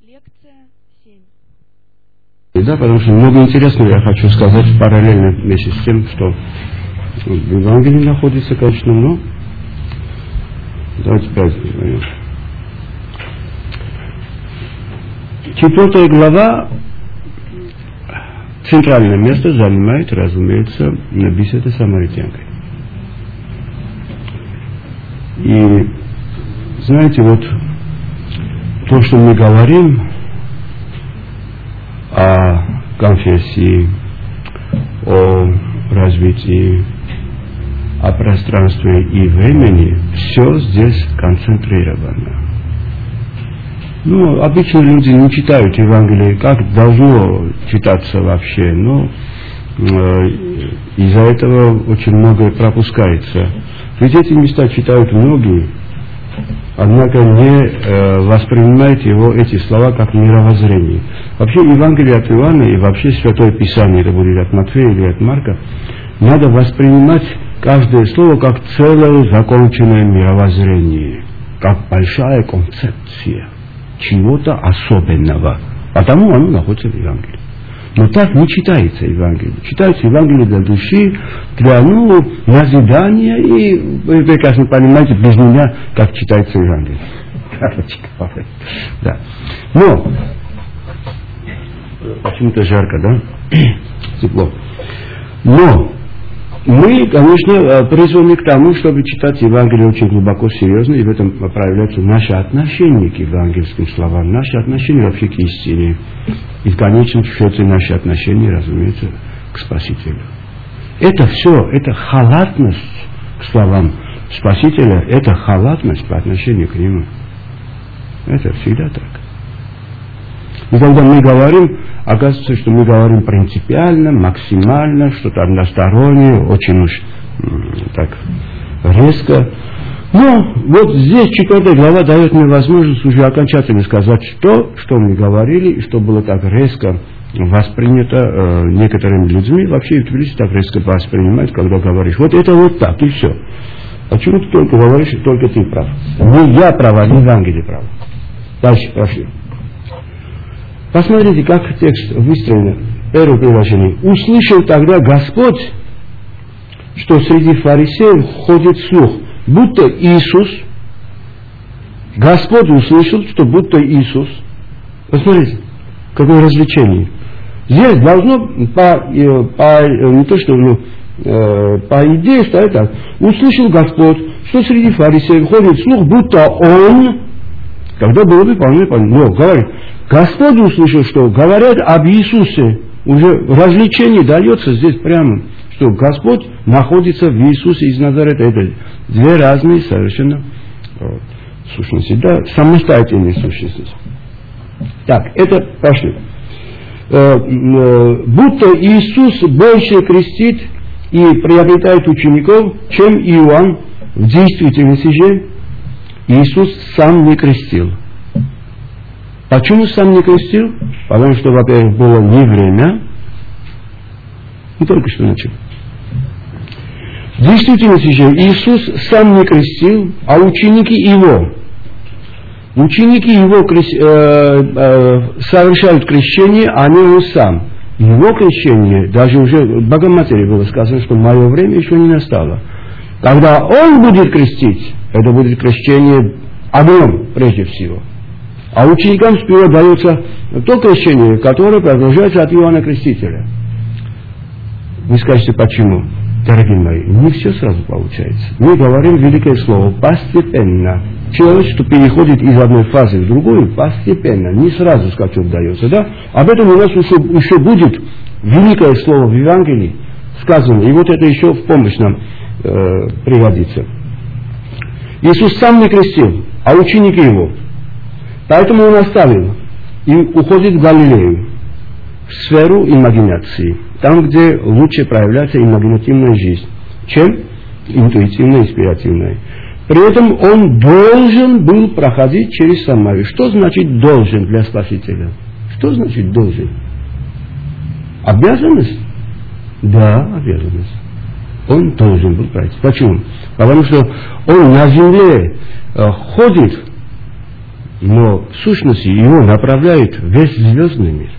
Лекция 7. Да, потому что много интересного я хочу сказать параллельно вместе с тем, что в Евангелии находится, конечно, но давайте возьмем. 4 глава центральное место занимает, разумеется, беседа с самаритянкой. И знаете, вот то, что мы говорим о конфессии, о развитии, о пространстве и времени, все здесь концентрировано. Ну, обычно люди не читают Евангелие, как должно читаться вообще, но из-за этого очень многое пропускается. Ведь эти места читают многие, однако не воспринимают эти слова как мировоззрение. Вообще Евангелие от Иоанна и вообще Святое Писание, это будет от Матфея или от Марка, надо воспринимать каждое слово как целое законченное мировоззрение, как большая концепция чего-то особенного. Потому оно находится в Евангелии. Но так не читается Евангелие. Читается Евангелие для души, для назидания, и вы прекрасно понимаете без меня, как читается Евангелие. Короче говоря. Да. Но почему-то жарко, да? Тепло. Но мы, конечно, призваны к тому, чтобы читать Евангелие очень глубоко, серьезно, и в этом проявляется наше отношение к евангельским словам, наше отношение вообще к истине, и в конечном счете наше отношение, разумеется, к Спасителю. Это все, это халатность к словам Спасителя, это халатность по отношению к Нему. Это всегда так. И когда мы говорим, оказывается, что мы говорим принципиально, максимально, что-то одностороннее, очень уж так резко. Но вот здесь 4 глава дает мне возможность уже окончательно сказать то, что мы говорили, и что было так резко воспринято некоторыми людьми. Вообще в Тбилиси так резко воспринимают, когда говоришь, вот это вот так, и все. Почему ты только говоришь, только ты прав? Не я прав, а не Евангелие прав. Дальше, прошу. Посмотрите, как текст выстроен. Первое предложение. «Услышал тогда Господь, что среди фарисеев ходит слух, будто Иисус». Господь услышал, что будто Иисус. Посмотрите, какое развлечение. Здесь должно не то что, по идее стоит так. «Услышал Господь, что среди фарисеев ходит слух, будто Он». Когда было бы вполне понятно. Но говорит, Господь услышал, что говорят об Иисусе. Уже развлечение дается здесь прямо, что Господь находится в Иисусе из Назарета. Это две разные совершенно сущности. Да, самостоятельные сущности. Так, это пошли. Будто Иисус больше крестит и приобретает учеников, чем Иоанн. В действительности же Иисус сам не крестил. Почему сам не крестил? Потому что, во-первых, было не время. Мы только что начали. В действительности же Иисус сам не крестил, а ученики Его совершают крещение, а не Он сам. Его крещение, даже уже в Богоматере было сказано, что мое время еще не настало. Когда Он будет крестить, это будет крещение огнем прежде всего. А ученикам сперва дается то крещение, которое продолжается от Иоанна Крестителя. Вы скажете, почему? Дорогие мои, не все сразу получается. Мы говорим великое слово постепенно. Человек, что переходит из одной фазы в другую, постепенно, не сразу скачок дается. Да? Об этом у нас еще будет великое слово в Евангелии сказано. И вот это еще в помощь нам пригодится. Иисус сам не крестил, а ученики Его. Поэтому Он оставил и уходит в Галилею, в сферу имагинации, там, где лучше проявляется имагинативная жизнь, чем интуитивная, инспиративная. При этом Он должен был проходить через Самарию. Что значит должен для Спасителя? Что значит должен? Обязанность? Да, обязанность. Он должен был пройти. Почему? Потому что Он на земле ходит но в сущности его направляет весь звездный мир.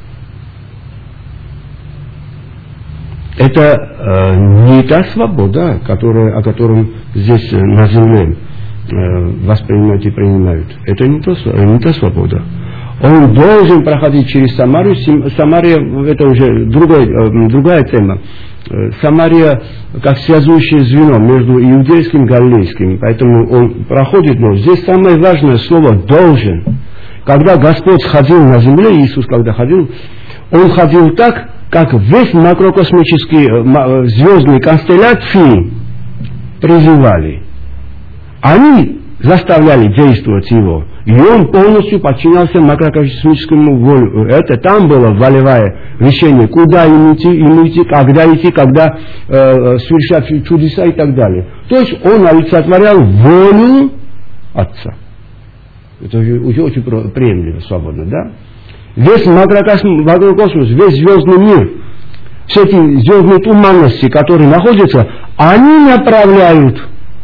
Это не та свобода, о которой здесь на земле воспринимают и принимают. Это не та свобода. Он должен проходить через Самарию. Самария — это уже другая тема. Самария как связующее звено между иудейским и галилейским. Поэтому он проходит, но здесь самое важное слово «должен». Когда Господь ходил на земле, Иисус когда ходил, Он ходил так, как весь макрокосмические звездные констелляции призывали. Они заставляли действовать его. И он полностью подчинялся макрокосмическому волю. Это там было волевое решение, куда им идти, когда совершать чудеса и так далее. То есть он олицетворял волю Отца. Это уже очень приемлемо, свободно, да? Весь макрокосмос, весь звездный мир, все эти звездные туманности, которые находятся, они направляют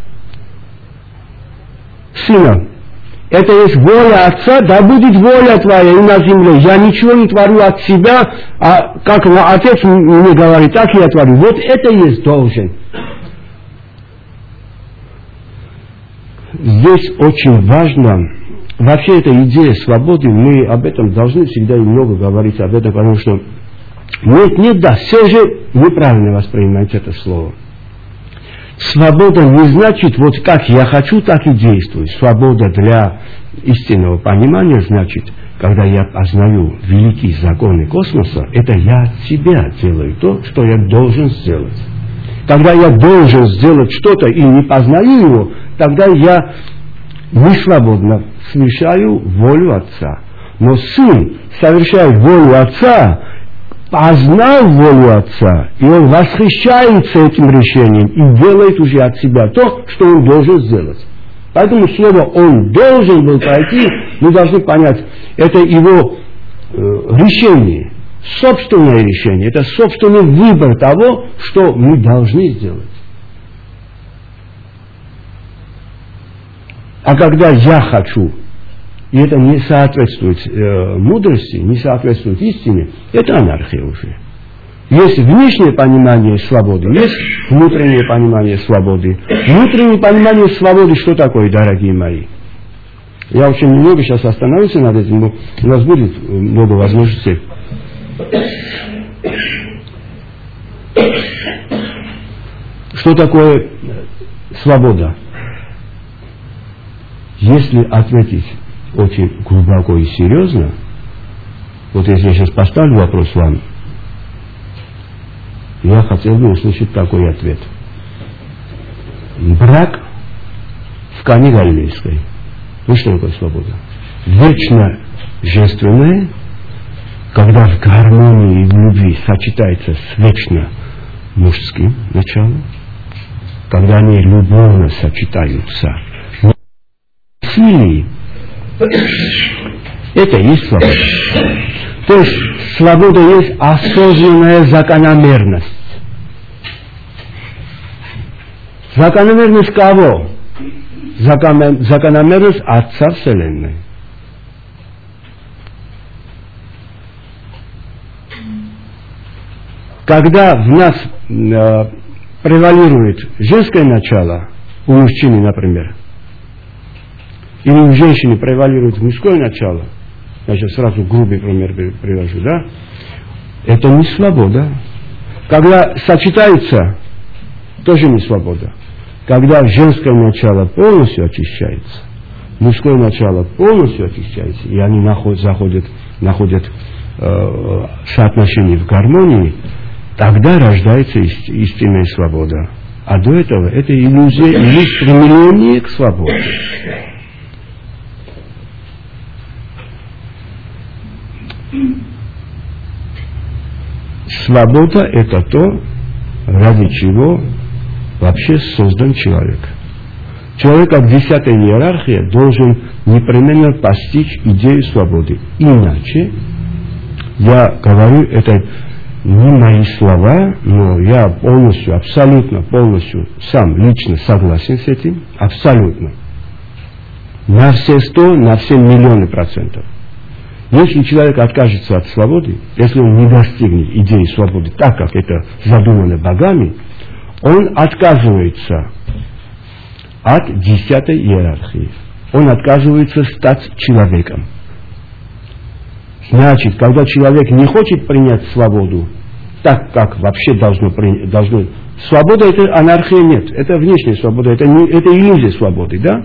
Сына. Это есть воля Отца, да будет воля Твоя и на земле. Я ничего не творю от себя, а как Отец мне говорит, так я творю. Вот это есть должен. Здесь очень важно, вообще эта идея свободы, мы об этом должны всегда и много говорить об этом, потому что все же неправильно воспринимать это слово. Свобода не значит, вот как я хочу, так и действую. Свобода для истинного понимания значит, когда я познаю великие законы космоса, это я от себя делаю то, что я должен сделать. Когда я должен сделать что-то и не познаю его, тогда я не свободно совершаю волю Отца. Но Сын совершает волю Отца, познал волю Отца, и он восхищается этим решением и делает уже от себя то, что он должен сделать. Поэтому слово «он должен был пройти», мы должны понять, это его решение, собственное решение, это собственный выбор того, что мы должны сделать. А когда я хочу, и это не соответствует мудрости, не соответствует истине, это анархия уже. Есть внешнее понимание свободы, есть внутреннее понимание свободы. Внутреннее понимание свободы, что такое, дорогие мои? Я очень немного сейчас остановлюсь над этим, но у нас будет много возможностей. Что такое свобода? Если ответить очень глубоко и серьезно, вот если я сейчас поставлю вопрос вам, я хотел бы услышать такой ответ. Брак в Кане Галилейской. Ну что такое свобода? Вечно женственное, когда в гармонии и в любви сочетается с вечно мужским началом, когда они любовно сочетаются. Силой. Это и есть свобода. То есть свобода есть осознанная закономерность. Закономерность кого? Закономерность Отца Вселенной. Когда в нас превалирует женское начало, у мужчины, например, или у женщины превалирует мужское начало, я сейчас сразу грубый пример привожу, да? Это не свобода. Когда сочетается, тоже не свобода. Когда женское начало полностью очищается, мужское начало полностью очищается, и они находят соотношение в гармонии, тогда рождается истинная свобода. А до этого это иллюзия или стремление к свободе. Свобода – это то, ради чего вообще создан человек. Человек, как 10-я иерархия, должен непременно постичь идею свободы. Иначе, я говорю, это не мои слова, но я полностью, абсолютно, полностью сам лично согласен с этим, абсолютно. на все 100, на все миллионы %. Если человек откажется от свободы, если он не достигнет идеи свободы так, как это задумано богами, он отказывается от 10-й иерархии. Он отказывается стать человеком. Значит, когда человек не хочет принять свободу, так как вообще должно. Свобода — это анархия, нет, это внешняя свобода, это иллюзия свободы, да?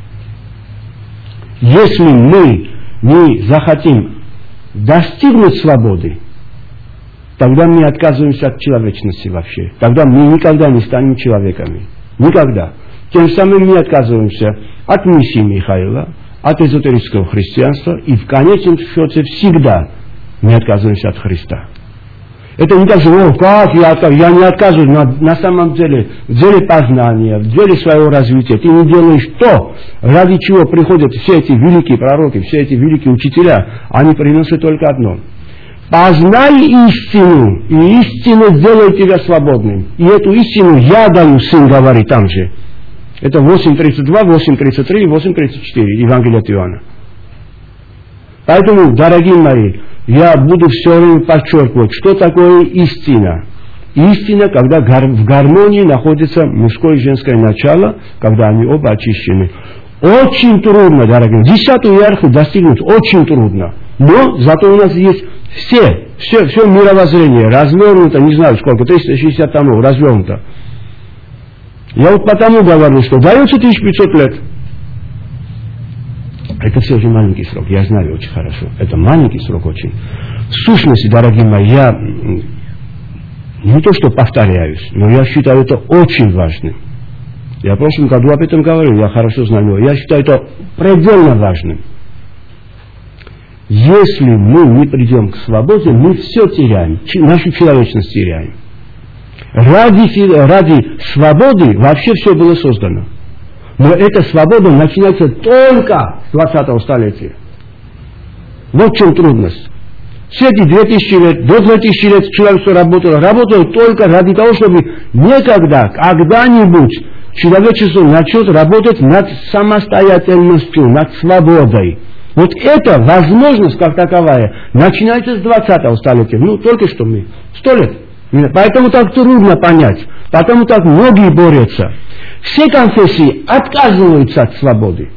Если мы не захотим достигнуть свободы, тогда мы отказываемся от человечности вообще. Тогда мы никогда не станем человеками. Никогда. Тем самым мы отказываемся от миссии Михаила, от эзотерического христианства, и в конечном счете всегда мы отказываемся от Христа. Это не так, что как я не отказываюсь, на самом деле, в деле познания, в деле своего развития. Ты не делаешь то, ради чего приходят все эти великие пророки, все эти великие учителя. Они приносят только одно. Познай истину, и истина сделает тебя свободным. И эту истину я даю, сын говорит там же. Это 8.32, 8.33 и 8.34 Евангелие от Иоанна. Поэтому, дорогие мои, я буду все время подчеркивать, что такое истина. Истина, когда в гармонии находится мужское и женское начало, когда они оба очищены. Очень трудно, дорогие. 10-ю иерархию достигнуть очень трудно. Но зато у нас есть все мировоззрение развернуто, не знаю сколько, 360 томов развернуто. Я вот потому говорю, что дается 1500 лет. Это все же маленький срок, я знаю очень хорошо. Это маленький срок очень. В сущности, дорогие мои, я не то что повторяюсь, но я считаю это очень важным. Я в прошлом году об этом говорил, я хорошо знаю, но я считаю это предельно важным. Если мы не придем к свободе, мы все теряем, нашу человечность теряем. Ради свободы вообще все было создано. Но эта свобода начинается только с 20-го столетия. Вот в чем трудность. Все эти 2000 лет, до 2000 лет человечество работало только ради того, чтобы некогда, когда-нибудь человечество начнет работать над самостоятельностью, над свободой. Вот эта возможность, как таковая, начинается с 20-го столетия. Ну, только что мы. 100 лет. Поэтому так трудно понять. Потому так многие борются. Все конфессии отказываются от свободы.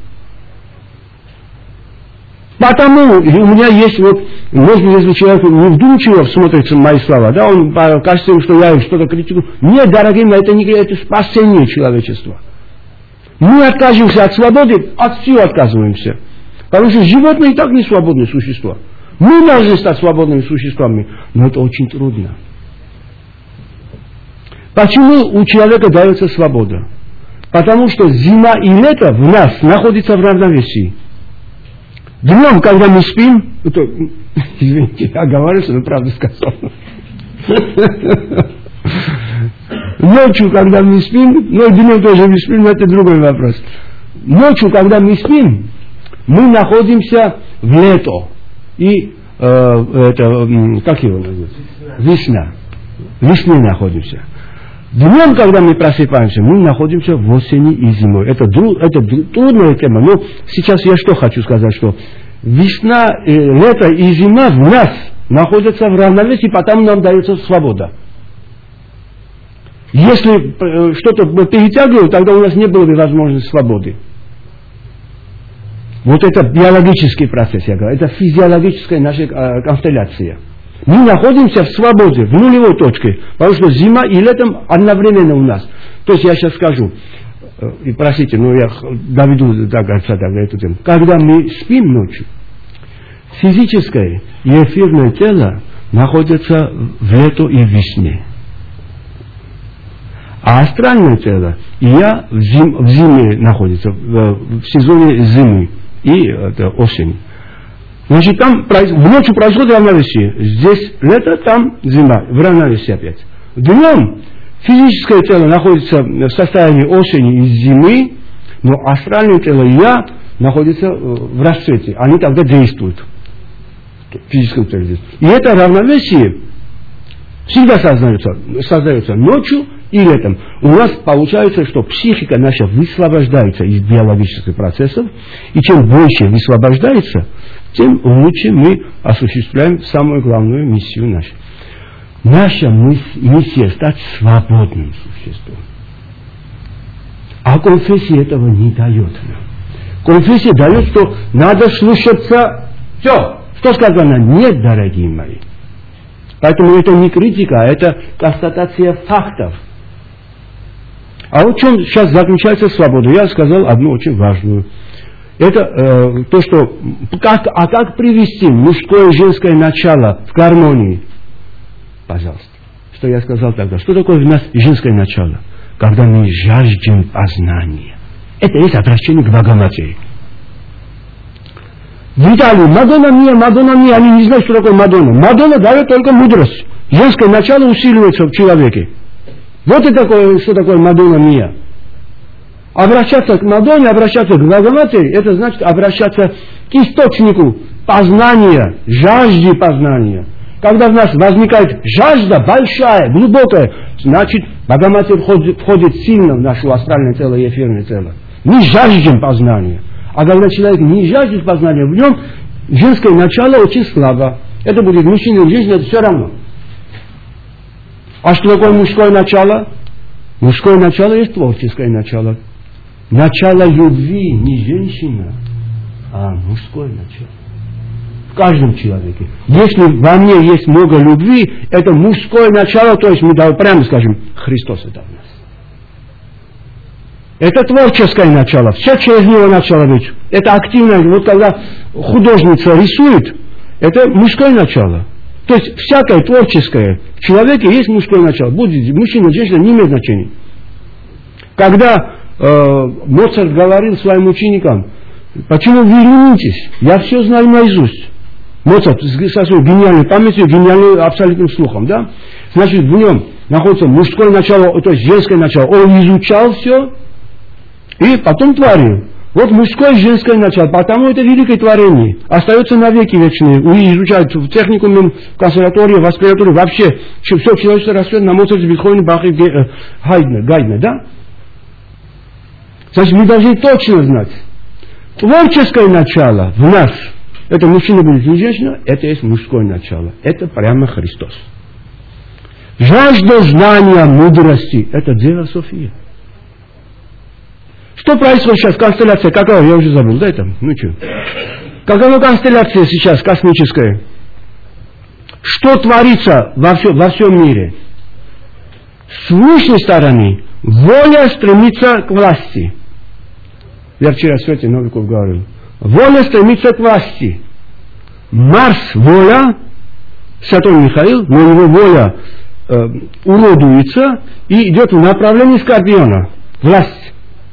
Потому у меня есть вот, может быть, если человек невдумчиво смотрится на мои слова, да, он кажется ему, что я что-то критикую. Нет, дорогие мои, это спасение человечества. Мы откажемся от свободы, от всего отказываемся. Потому что животные и так не свободные существа. Мы должны стать свободными существами, но это очень трудно. Почему у человека дается свобода? Потому что зима и лето в нас находятся в равновесии. Днем, когда мы спим, извините, я говорю, что я правду сказал. Ночью, когда мы спим, но днем тоже мы спим, но это другой вопрос. Ночью, когда мы спим, мы находимся в лето. И как его называют? Весна. В весне находимся. Днем, когда мы просыпаемся, мы находимся в осени и зимой. Это трудная тема, но сейчас я что хочу сказать, что весна, лето и зима в нас находятся в равновесии, потому нам дается свобода. Если что-то перетягивало, тогда у нас не было бы возможности свободы. Вот это биологический процесс, я говорю, это физиологическая наша констелляция. Мы находимся в свободе, в нулевой точке, потому что зима и летом одновременно у нас. То есть я сейчас скажу, и простите, но я доведу до конца эту тему. Когда мы спим ночью, физическое и эфирное тело находятся в лето и в весне. А астральное тело и я в зиме находится, в сезоне зимы и осени. Значит, там ночью происходит равновесие. Здесь лето, там зима. В равновесии опять. Днем физическое тело находится в состоянии осени и зимы, но астральное тело и я находятся в расцвете. Они тогда действуют. В физическом теле. И это равновесие всегда создается ночью или это, у нас получается, что психика наша высвобождается из биологических процессов, и чем больше высвобождается, тем лучше мы осуществляем самую главную миссию нашу. Наша миссия стать свободным существом. А конфессия этого не дает нам. Конфессия дает, что надо слушаться. Все, что сказано? Нет, дорогие мои. Поэтому это не критика, а это констатация фактов. А в чем сейчас заключается свобода? Я сказал одну очень важную. Это то, что как привести мужское и женское начало в гармонии? Пожалуйста. Что я сказал тогда? Что такое в нас женское начало? Когда мы жаждем познания. Это есть обращение к Богоматери. В Италии Мадонна мия, они не знают, что такое Мадонна. Мадонна дает только мудрость. Женское начало усиливается в человеке. Вот и такое, что такое Мадонна мия. Обращаться к Мадонне, обращаться к Богоматери, это значит обращаться к источнику познания, жажде познания. Когда в нас возникает жажда большая, глубокая, значит Богоматерь входит сильно в наше астральное тело и эфирное тело. Мы жаждем познания. А когда человек не жаждет познания, в нем женское начало очень слабо. Это будет мужчина или женщина, это все равно. А что такое мужское начало? Мужское начало есть творческое начало. Начало любви не женщина, а мужское начало. В каждом человеке. Если во мне есть много любви, это мужское начало, то есть мы прямо скажем, Христос это в нас. Это творческое начало. Все через него начало быть. Это активное. Вот когда художница рисует, это мужское начало. То есть всякое творческое в человеке есть мужское начало. Будет мужчина, женщина, не имеет значения. Когда Моцарт говорил своим ученикам, почему вы ленитесь? Я все знаю наизусть. Моцарт со своей гениальной памятью, гениальным абсолютным слухом, да? Значит, в нем находится мужское начало, то есть женское начало. Он изучал все и потом творил. Вот мужское и женское начало, потому это великое творение. Остается навеки вечные. Изучают в техникуме, в консерватории, в аспиратуре, вообще все человечество растет на Моцарте, Бетховене, Бахе, Гайдне, да? Значит, мы должны точно знать. Творческое начало в нас, это мужчина будет или женщина, это есть мужское начало. Это прямо Христос. Жажда знания, мудрости, это Дева София. Что происходит сейчас? Констелляция какая? Я уже забыл, да, это? Ну что? Какова констелляция сейчас космическая? Что творится во всем мире? С внешней стороны воля стремится к власти. Я вчера Свете Новиков говорил. Воля стремится к власти. Марс воля, Святой Михаил, но его воля уродуется и идет в направлении Скорпиона. Власть.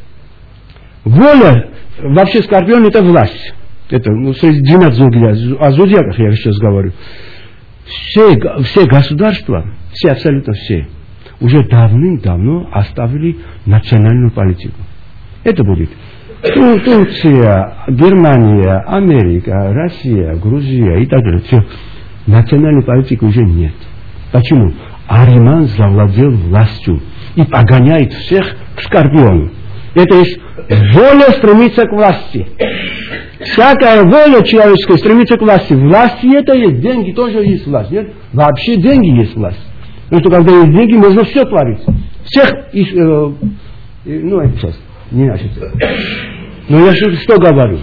Воля, вообще Скорпион это власть. Это среди 12 зодиаков, о зодиаках я сейчас говорю. Все государства, все, абсолютно все, уже давным-давно оставили национальную политику. Это будет Турция, Германия, Америка, Россия, Грузия и так далее. Все. Национальной политики уже нет. Почему? Ариман завладел властью и погоняет всех к Скорпиону. Это есть воля стремится к власти. Всякая воля человеческая стремится к власти. Власть это есть, деньги тоже есть власть. Нет? Вообще деньги есть власть. Потому что когда есть деньги, можно все творить. Всех, ну это сейчас, не значит. Но я что говорю?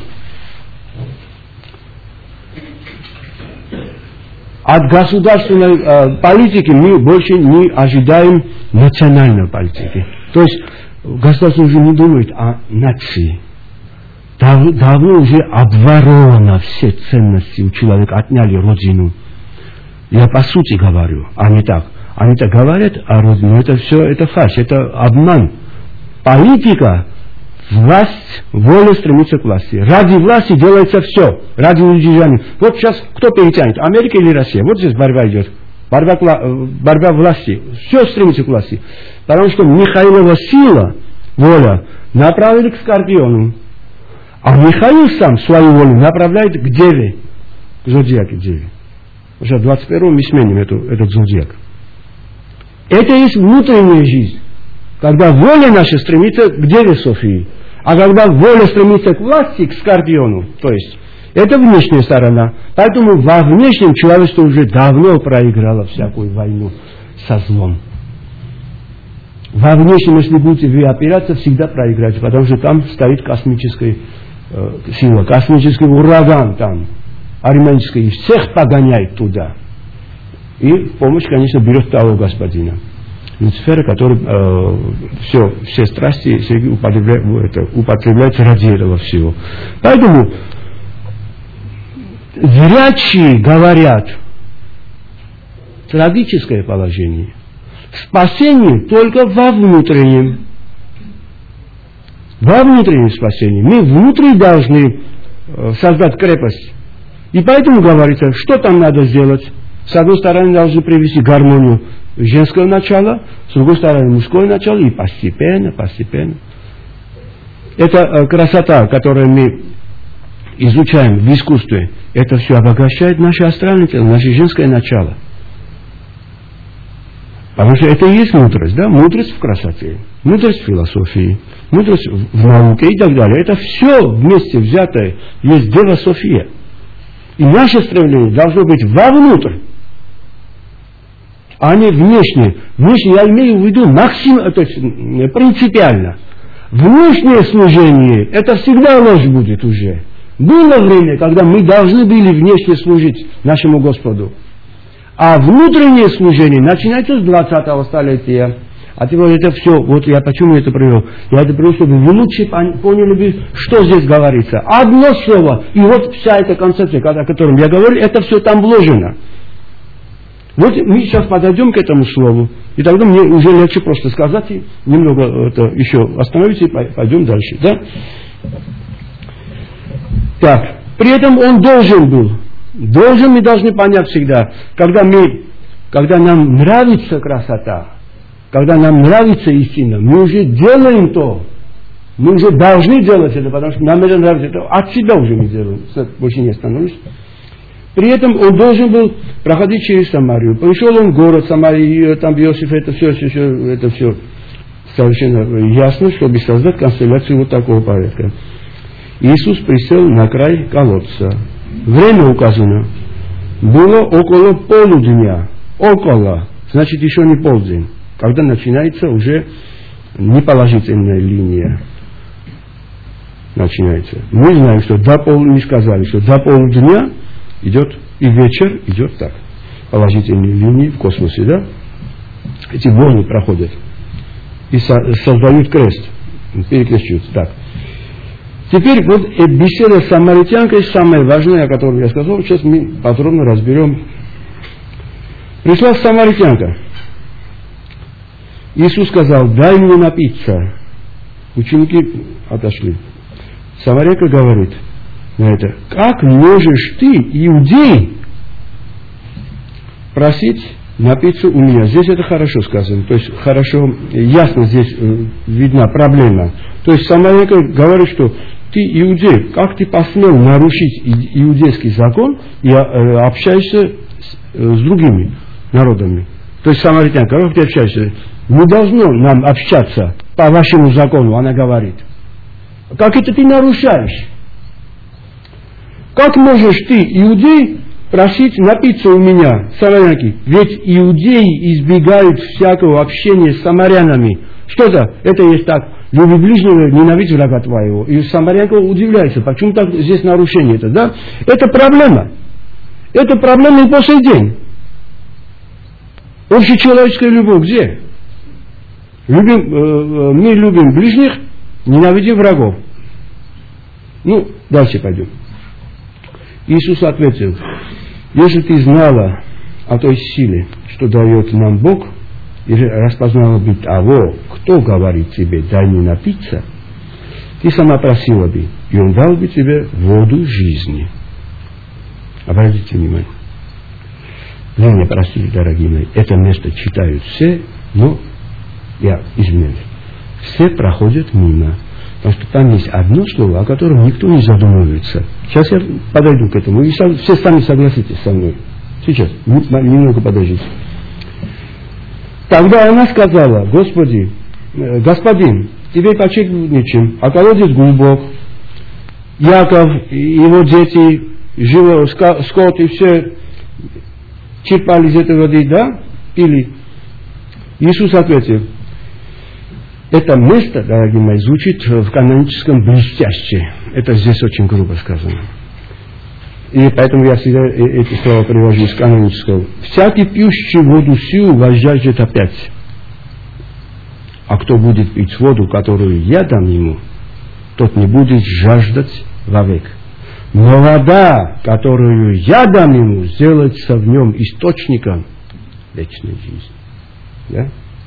От государственной политики мы больше не ожидаем национальной политики. То есть государство уже не думает о нации. Давно уже обворовано все ценности у человека, отняли родину. Я по сути говорю, а не так. Они так говорят о родине, это все, это фальшь, это обман. Политика, власть, воля стремится к власти. Ради власти делается все, ради удержания. Вот сейчас кто перетянет, Америка или Россия? Вот здесь борьба идет. Борьба власти. Все стремится к власти. Потому что Михаилова сила, воля, направили к Скорпиону. А Михаил сам свою волю направляет к Деве, к зодиаке Деве. Уже в 21-м мы сменим этот зодиак. Это есть внутренняя жизнь. Когда воля наша стремится к Деве Софии, а когда воля стремится к власти, к Скорпиону, то есть это внешняя сторона. Поэтому во внешнем человечество уже давно проиграло всякую войну со злом. Во внешнем, если будете вы опираться, всегда проиграете, потому что там стоит космическая сила, космический ураган там, армянский, всех погоняет туда. И в помощь, конечно, берет того господина, Люцифера, который все страсти употребляется ради этого всего. Поэтому зрячие говорят, трагическое положение. Спасение только во внутреннем. Во внутреннем спасении. Мы внутри должны создать крепость. И поэтому говорится, что там надо сделать. С одной стороны, должны привести гармонию женского начала, с другой стороны, мужское начало, и постепенно. Это красота, которую мы изучаем в искусстве, это все обогащает наше астральное тело, наше женское начало. Потому что это и есть мудрость, да? Мудрость в красоте, мудрость в философии, мудрость в науке и так далее. Это все вместе взятое есть Дева София. И наше стремление должно быть вовнутрь, а не внешне. Внешне я имею в виду то есть принципиально. Внешнее служение, это всегда ложь будет уже. Было время, когда мы должны были внешне служить нашему Господу. А внутреннее служение начинается с 20-го столетия. А теперь это все, вот я почему это привел? Я это привел, чтобы вы лучше поняли бы, что здесь говорится. Одно слово, и вот вся эта концепция, о которой я говорю, это все там вложено. Вот мы сейчас подойдем к этому слову, и тогда мне уже легче просто сказать, и немного это еще остановиться, и пойдем дальше. Да? Так, при этом он должен был. Мы должны понять всегда, когда нам нравится красота, когда нам нравится истина, мы уже делаем то. Мы уже должны делать это, потому что нам это нравится. Это от себя уже мы делаем, больше не становимся. При этом он должен был проходить через Самарию. Пришел он в город Самарии, там Иосиф, это все совершенно ясно, чтобы создать констелляцию вот такого порядка. Иисус присел на край колодца. Время указано. Было около полудня. Около. Значит, еще не полдень. Когда начинается уже неположительная линия. Начинается. Мы знаем, что до полудня, сказали, что до полудня идет и вечер идет так. Положительные линии в космосе, да? Эти волны проходят. И создают крест. Перекрещиваются. Так. Теперь вот беседа с самаритянкой, самое важное, о котором я сказал, сейчас мы подробно разберем. Пришла самаритянка. Иисус сказал, дай мне напиться. Ученики отошли. Самарянка говорит на это, как можешь ты, иудей, просить напиться у меня? Здесь это хорошо сказано, то есть хорошо, ясно здесь видна проблема. То есть самарянка говорит, что ты иудей, как ты посмел нарушить иудейский закон и общаешься с другими народами? То есть самаритянка, как ты общаешься? Не должно нам общаться по вашему закону, она говорит. Как это ты нарушаешь? Как можешь ты, иудей, просить напиться у меня, самарянки? Ведь иудеи избегают всякого общения с самарянами. Что-то, это есть так. Люби ближнего, ненавидь врага твоего. И самарянка удивляется, почему так здесь нарушение это, да? Это проблема. Это проблема и по сей день. Общечеловеческая любовь где? Мы любим ближних, ненавидим врагов. Ну, дальше пойдем. Иисус ответил, если ты знала о той силе, что дает нам Бог, и распознала бы того, кто говорит тебе, дай мне напиться, ты сама просила бы, и он дал бы тебе воду жизни. Обратите внимание. Вы меня простите, дорогие мои, это место читают все, но я извиняюсь. Все проходят мимо. Потому что там есть одно слово, о котором никто не задумывается. Сейчас я подойду к этому. И все сами согласитесь со мной. Сейчас, немного подождите. Тогда она сказала, Господи, господин, тебе почетничаем, а колодец глубок. Яков и его дети, скот и все черпали из этой воды, да, пили. Иисус ответил, это место, дорогие мои, звучит в каноническом блестяще. Это здесь очень грубо сказано. И поэтому я всегда эти слова привожу из канонического. Всякий пьющий воду сию возжаждет опять. А кто будет пить воду, которую я дам ему, тот не будет жаждать вовек. Но вода, которую я дам ему, сделается в нем источником вечной жизни. Да?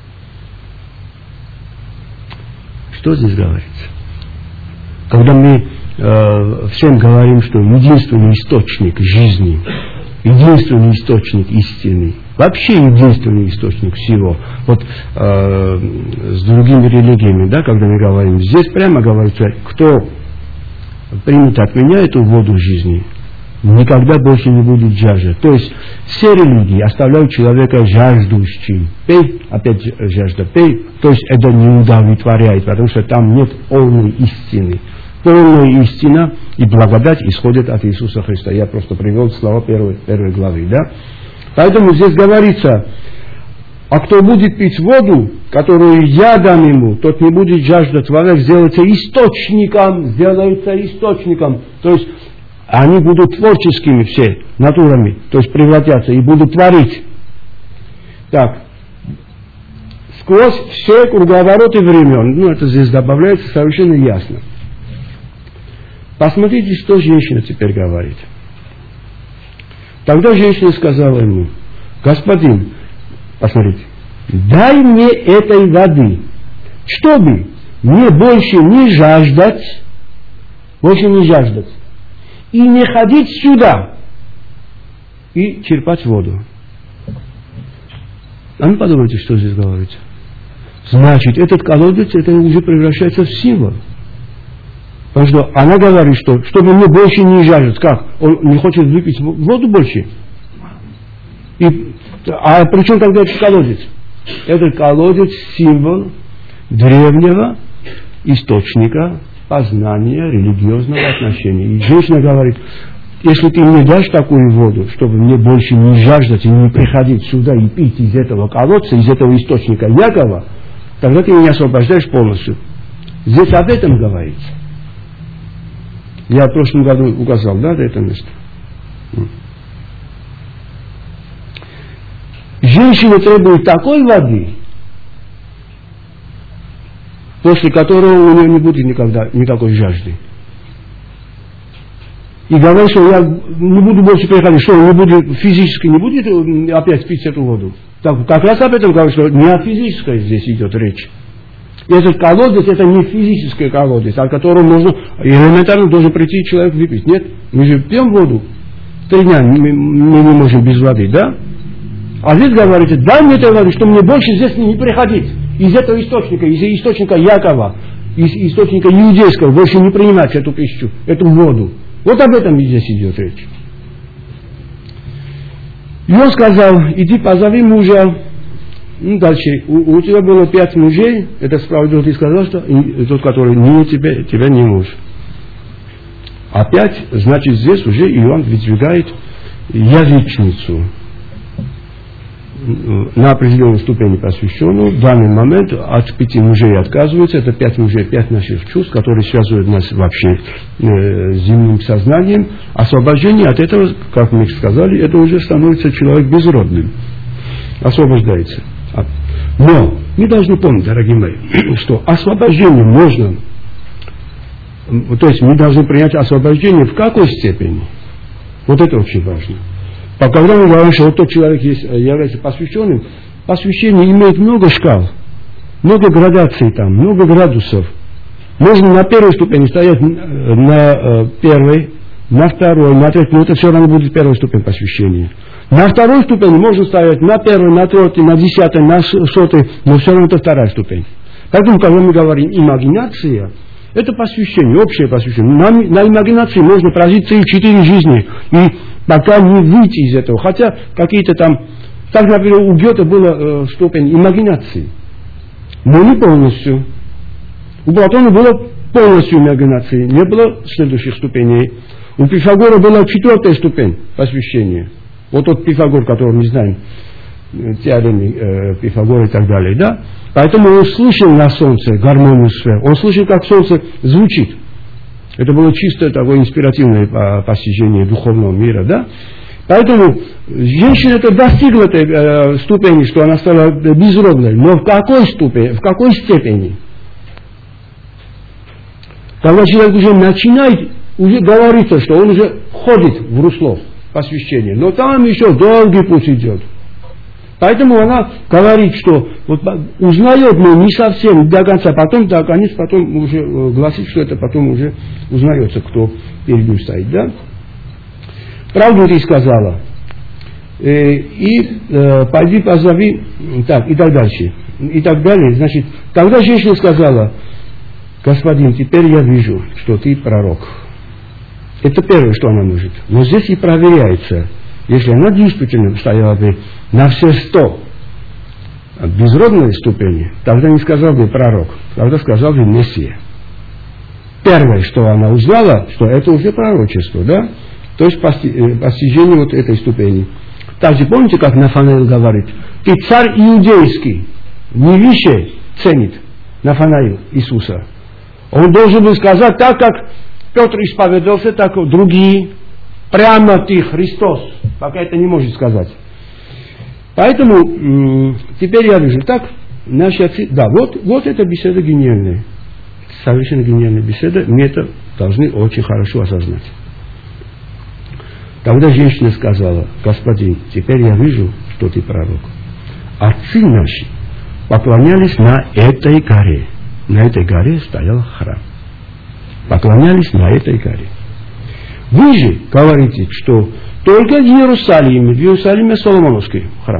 Что здесь говорится? Когда мы всем говорим, что единственный источник жизни, единственный источник истины, вообще единственный источник всего. Вот с другими религиями, да, когда мы говорим, здесь прямо говорится, кто примет от меня эту воду жизни, никогда больше не будет жаждать. То есть все религии оставляют человека жаждущим. Пей, опять жажда, пей. То есть это не удовлетворяет, потому что там нет полной истины. Полная истина и благодать исходят от Иисуса Христа. Я просто привел слова первой главы. Да? Поэтому здесь говорится, а кто будет пить воду, которую я дам ему, тот не будет жаждать вовек, сделается источником. То есть они будут творческими все натурами, то есть превратятся и будут творить. Так, сквозь все круговороты времен, ну это здесь добавляется совершенно ясно. Посмотрите, что женщина теперь говорит. Тогда женщина сказала ему, господин, посмотрите, дай мне этой воды, чтобы мне больше не жаждать, и не ходить сюда и черпать воду. А ну подумайте, что здесь говорится. Значит, этот колодец, это уже превращается в символ. Потому что она говорит, что чтобы мне больше не жаждать. Как? Он не хочет выпить воду больше. А при чем тогда этот колодец? Этот колодец символ древнего источника познания религиозного отношения. И женщина говорит, если ты мне дашь такую воду, чтобы мне больше не жаждать и не приходить сюда и пить из этого колодца, из этого источника Якова, тогда ты меня освобождаешь полностью. Здесь об этом говорится. Я в прошлом году указал, да, это место. Женщина требует такой воды, после которого у нее не будет никогда никакой жажды. И говорит, что я не буду больше приходить, что не буду, физически не будет опять пить эту воду. Так, как раз об этом говорит, что не о физической здесь идет речь. Этот колодец, это не физический колодец, от которого можно элементарно должен прийти человек выпить. Нет, мы же пьем воду. 3 дня мы не можем без воды, да? А здесь говорится, дай мне этой воды, чтобы мне больше здесь не приходить. Из этого источника, из источника Якова, из источника иудейского, больше не принимать эту пищу, эту воду. Вот об этом здесь идет речь. И он сказал, иди позови мужа. Ну, дальше, у тебя было 5 мужей, это справедливо ты сказал, что тот, который не тебя не муж. Опять, значит, здесь уже Иоанн выдвигает язычницу на определенной ступени посвященную. В данный момент от 5 мужей отказываются. Это 5 мужей, 5 наших чувств, которые связывают нас вообще с земным сознанием. Освобождение от этого, как мы сказали, это уже становится человек безродным. Освобождается. Но мы должны помнить, дорогие мои, что освобождение можно, то есть мы должны принять освобождение в какой степени. Вот это очень важно. Когда мы говорим, что вот тот человек является посвященным, посвящение имеет много шкал, много градаций там, много градусов. Можно на первой ступени стоять на первой, на второй, на третьей, но это все равно будет первая ступень посвящения. На второй ступени можно стоять на первой, на третьей, на 10-й, на 100-й, но все равно это вторая ступень. Поэтому, когда мы говорим имагинация, это посвящение, общее посвящение. На имагинации можно прожить 3-4 жизни, и пока не выйти из этого. Хотя какие-то там, так, например, у Гёте была ступень имагинации. но не полностью. У Платона было полностью имагинации, не было следующих ступеней. У Пифагора была 4-я ступень посвящения. Вот тот Пифагор, которого мы знаем, теоремы Пифагора и так далее, да? Поэтому он слышал на солнце гармонию сфер, он слышал, как солнце звучит. Это было чисто такое инспиративное постижение духовного мира, да? Поэтому женщина это достигла этой ступени, что она стала безродной. Но в какой ступени, в какой степени? Когда человек уже начинает, уже говорится, что он уже входит в русло посвящения. Но там еще долгий путь идет. Поэтому она говорит, что вот узнает, но не совсем до конца, потом до конца, потом уже гласит, что это потом уже узнается, кто перед ним стоит, да? Правду ты сказала. Пойди позови, так, и так дальше. И так далее. Значит, тогда женщина сказала: господин, теперь я вижу, что ты пророк. Это первое, что она может. Но здесь и проверяется. Если она действительно стояла бы на все 100 безродной ступени, тогда не сказал бы пророк, тогда сказал бы Мессия. Первое, что она узнала, что это уже пророчество, да? То есть постижение вот этой ступени. Также помните, как Нафанаил говорит: ты царь иудейский, не выше ценит Нафанаил Иисуса. Он должен был сказать так, как Петр исповедовался, так и другие. Прямо ты Христос. Пока это не может сказать. Поэтому теперь я вижу, так, наши отцы, да, вот эта беседа гениальная. Совершенно гениальная беседа. Мы это должны очень хорошо осознать. Тогда женщина сказала: господин, теперь я вижу, что ты пророк. Отцы наши поклонялись на этой горе. На этой горе стоял храм. Поклонялись на этой горе. Вы же говорите, что только в Иерусалиме Соломоновский храм.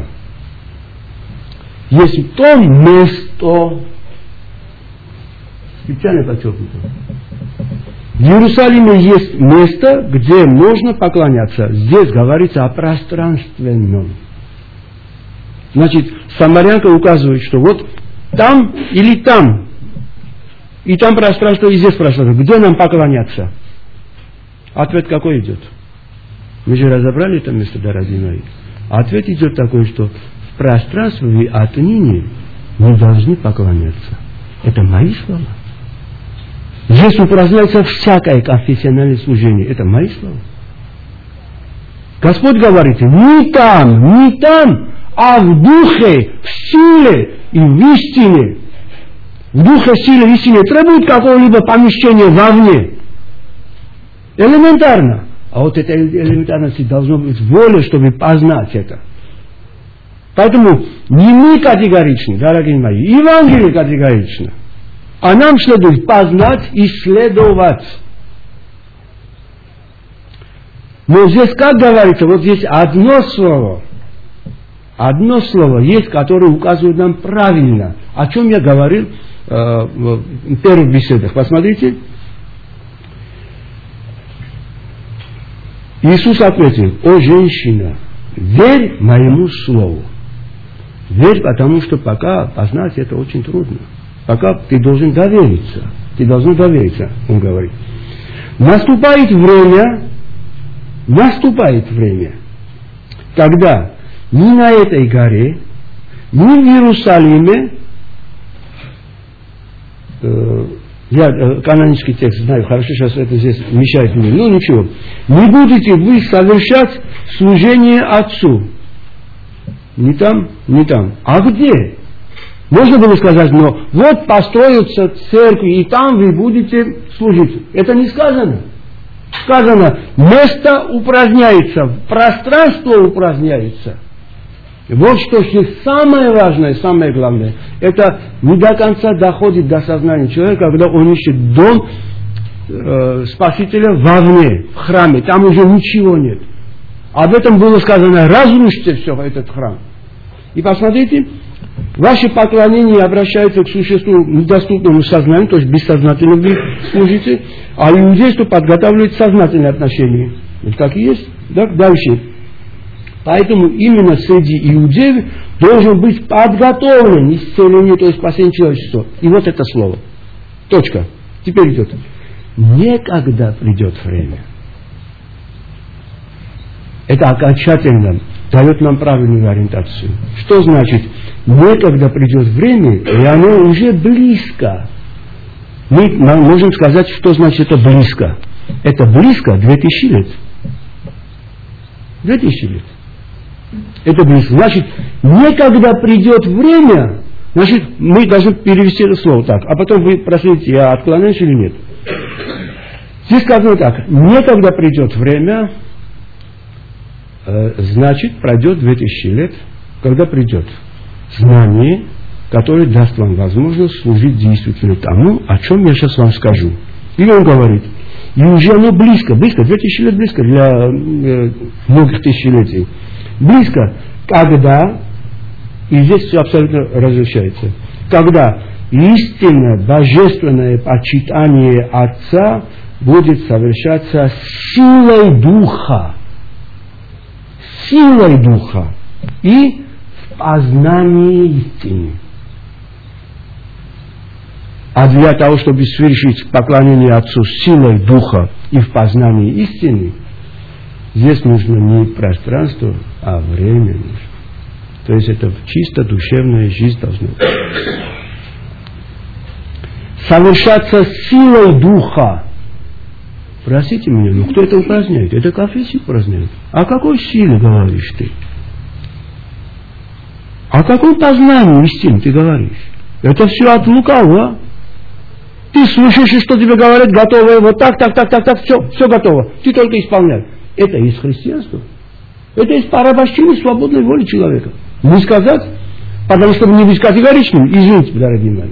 Есть то место, специально подчеркнуто. В Иерусалиме есть место, где можно поклоняться. Здесь говорится о пространственном. Значит, самарянка указывает, что вот там или там. И там пространство, и здесь пространство. Где нам поклоняться? Ответ какой идет? Мы же разобрали это место, дорогие мои. Ответ идет такой, что в пространстве вы отныне не должны поклоняться. Это мои слова. Здесь упраздняется всякое конфессиональное служение. Это мои слова. Господь говорит: не там, а в духе, в силе и в истине. В духе, силе и истине требует какого-либо помещения вовне. Элементарно. А вот этой элементарности должно быть воля, чтобы познать это. Поэтому не мы категоричны, дорогие мои, Евангелие категорично. А нам следует познать, исследовать. Но здесь, как говорится, вот здесь одно слово есть, которое указывает нам правильно. О чем я говорил в первых беседах. Посмотрите. Иисус ответил: о женщина, верь моему слову. Верь, потому что пока познать это очень трудно. Пока ты должен довериться. Ты должен довериться, он говорит. Наступает время, когда ни на этой горе, ни в Иерусалиме, я канонический текст знаю, хорошо, сейчас это здесь мешает мне, но ничего. Не будете вы совершать служение Отцу. Не там, не там. А где? Можно было сказать, но вот построятся церкви, и там вы будете служить. Это не сказано. Сказано, место упраздняется, пространство упраздняется. Вот что самое важное, самое главное, это не до конца доходит до сознания человека, когда он ищет дом Спасителя вовне, в храме, там уже ничего нет. Об этом было сказано: разрушьте все этот храм. И посмотрите, ваше поклонение обращается к существу недоступному сознанию, то есть бессознательно вы служите, а иудейство подготавливает сознательные отношения. Это как и есть. Так, дальше. Поэтому именно среди иудеев должен быть подготовлен исцеление, то есть спасение человечества. И вот это слово. Точка. Теперь идет. Некогда придет время. Это окончательно дает нам правильную ориентацию. Что значит? Некогда придет время, и оно уже близко. Мы можем сказать, что значит это близко. Это близко 2000 лет. 2000 лет. Это близко. Значит, некогда придет время, значит, мы должны перевести это слово так. А потом вы спросите, я отклоняюсь или нет. Здесь сказано так. Некогда придет время, значит, пройдет 2000 лет, когда придет знание, которое даст вам возможность служить действительно тому, о чем я сейчас вам скажу. И он говорит, и уже оно близко, 2000 лет близко для многих тысячелетий. Близко, когда, и здесь все абсолютно разрешается, когда истинное божественное почитание Отца будет совершаться силой Духа. Силой Духа и в познании истины. А для того, чтобы совершить поклонение Отцу силой Духа и в познании истины, здесь нужно не пространство, а время нужно. То есть это чисто душевная жизнь должна быть. Совершаться силой Духа. Простите меня, ну кто это упраздняет? Это конфессия упраздняет. О какой силе говоришь ты? О каком познании истины ты говоришь? Это все от лукавого. Ты слушаешь, что тебе говорят, готово, вот так, все готово. Ты только исполняй. Это из христианства. Это из порабощения свободной воли человека. Не сказать, потому что не быть категоричным. Извините, дорогие мои.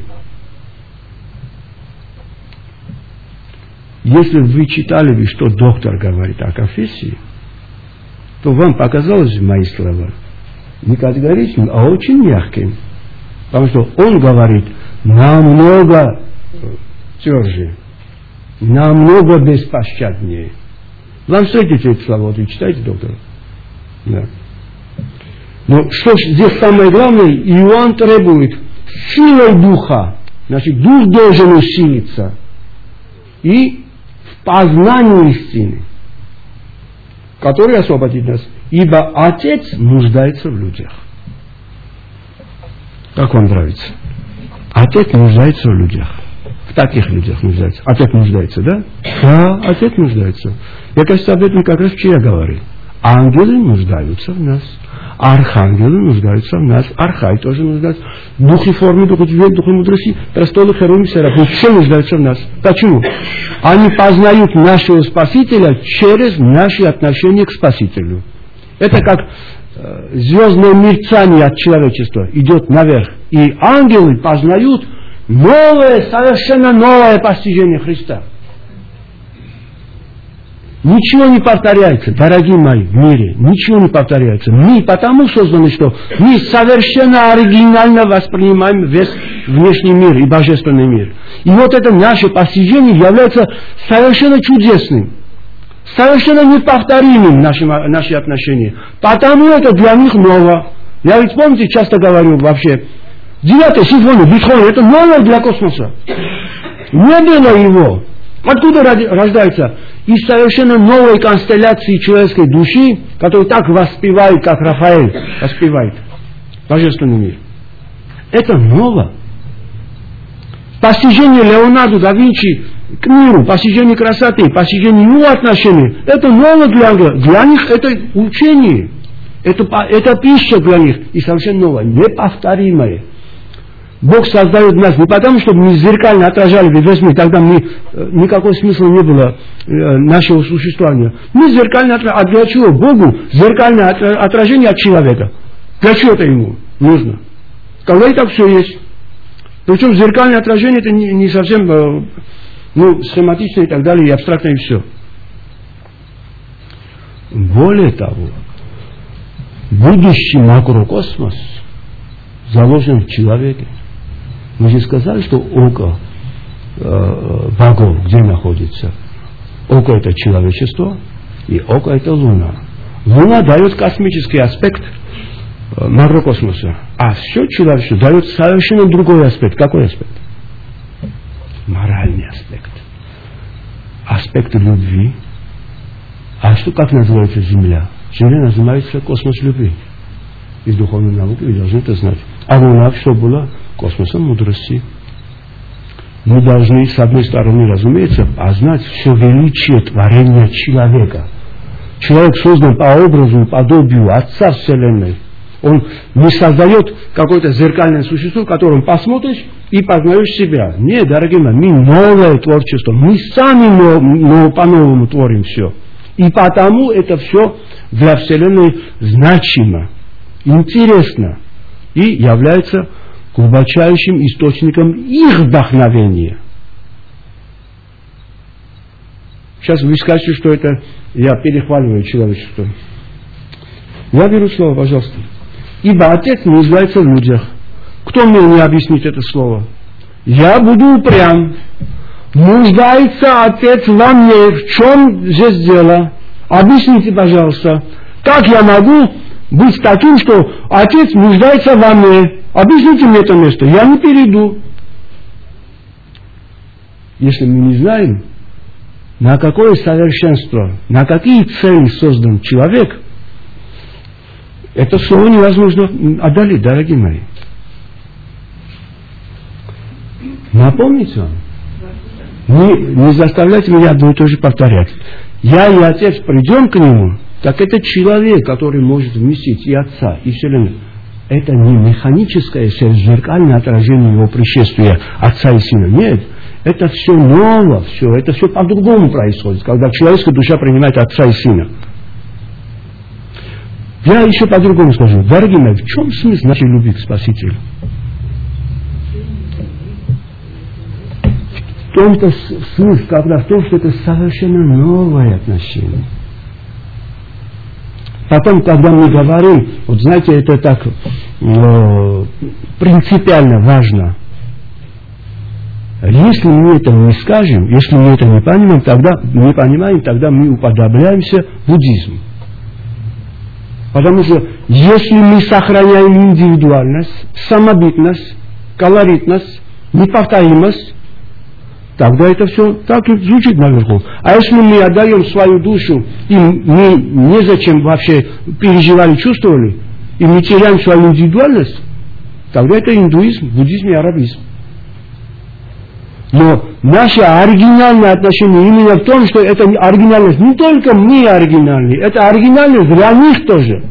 Если вы читали бы, что доктор говорит о конфессии, то вам показалось мои слова не категоричным, а очень мягким. Потому что он говорит намного тверже, намного беспощаднее. Вам встретите эти слова, вот вы читаете, доктор? Да. Но что ж здесь самое главное, Иоанн требует силой Духа. Значит, Дух должен усилиться. И в познании истины, который освободит нас. Ибо Отец нуждается в людях. Как вам нравится? Отец нуждается в людях. В таких людях нуждается. Отец нуждается, да? Да, Отец нуждается. Я, кажется, об этом как раз вчера говорил. Ангелы нуждаются в нас. Архангелы нуждаются в нас. Архай тоже нуждается. Духи формы, духи цвет, духи мудрости, престолы, херувим, серафим. Все нуждаются в нас. Почему? Они познают нашего Спасителя через наши отношения к Спасителю. Это как звездное мерцание от человечества идет наверх. И ангелы познают новое, совершенно новое постижение Христа. Ничего не повторяется, дорогие мои, в мире. Ничего не повторяется. Мы потому созданы, что мы совершенно оригинально воспринимаем весь внешний мир и божественный мир. И вот это наше постижение является совершенно чудесным, совершенно неповторимым наши отношения. Потому это для них ново. Я ведь, помните, часто говорю вообще, 9-я симфония Бетховена, это новое для космоса. Не было его. Откуда рождается? Из совершенно новой констелляции человеческой души, которую так воспевает, как Рафаэль воспевает божественный мир. Это ново. Постижение Леонардо да Винчи к миру, постижение красоты, постижение его отношений, это ново для ангелов. Для них это учение, это пища для них, и совершенно новое, неповторимое. Бог создает нас не потому, чтобы мы зеркально отражали весь мир, тогда никакого смысла не было нашего существования. Мы зеркально отражаем. А для чего Богу зеркальное отражение от человека? Для чего это ему нужно? Когда и так все есть. Причем зеркальное отражение это не совсем схематично и так далее, и абстрактно, и все. Более того, будущий макрокосмос заложен в человеке. Мы же сказали, что око богов где находится? Око это человечество, и око это луна. Луна дает космический аспект макрокосмоса, а все человечество дает совершенно другой аспект. Какой аспект? Моральный аспект. Аспект любви. А что, как называется Земля? Земля называется космос любви. Из духовной науки вы должны это знать. А Луна что было? Космосом мудрости. Мы должны, с одной стороны, разумеется, познать все величие творения человека. Человек создан по образу и подобию Отца Вселенной. Он не создает какое-то зеркальное существо, в котором посмотришь и познаешь себя. Нет, дорогие мои, мы новое творчество. Мы сами по-новому творим все. И потому это все для Вселенной значимо, интересно и является глубочайшим источником их вдохновения. Сейчас вы скажете, что это я перехваливаю человечество. Я беру слово, пожалуйста. Ибо Отец нуждается в людях. Кто мне не объяснит это слово? Я буду упрям. Нуждается Отец во мне. В чем здесь дело? Объясните, пожалуйста. Как я могу быть таким, что Отец нуждается во мне? Объясните мне это место. Я не перейду. Если мы не знаем, на какое совершенство, на какие цели создан человек, это слово невозможно одолеть, дорогие мои. Напомните вам. Не заставляйте меня одно и то же повторять. Я и Отец придем к Нему, так это человек, который может вместить и Отца, и Вселенную. Это не механическое зеркальное отражение Его пришествия Отца и Сына. Нет. Это все ново, все. Это все по-другому происходит, когда человеческая душа принимает Отца и Сына. Я еще по-другому скажу. Дорогие мои, в чем смысл нашей любви к Спасителю? В том-то смысл, когда в том, что это совершенно новое отношение. Потом, когда мы говорим, вот знаете, это так принципиально важно. Если мы это не скажем, если мы это не понимаем, тогда мы уподобляемся буддизму. Потому что если мы сохраняем индивидуальность, самобытность, колоритность, неповторимость, тогда это все так и звучит наверху. А если мы отдаем свою душу, и мы незачем вообще переживали, чувствовали, и мы теряем свою индивидуальность, тогда это индуизм, буддизм и арабизм. Но наше оригинальное отношение именно в том, что это оригинальность не только мы оригинальны, это оригинальность для них тоже.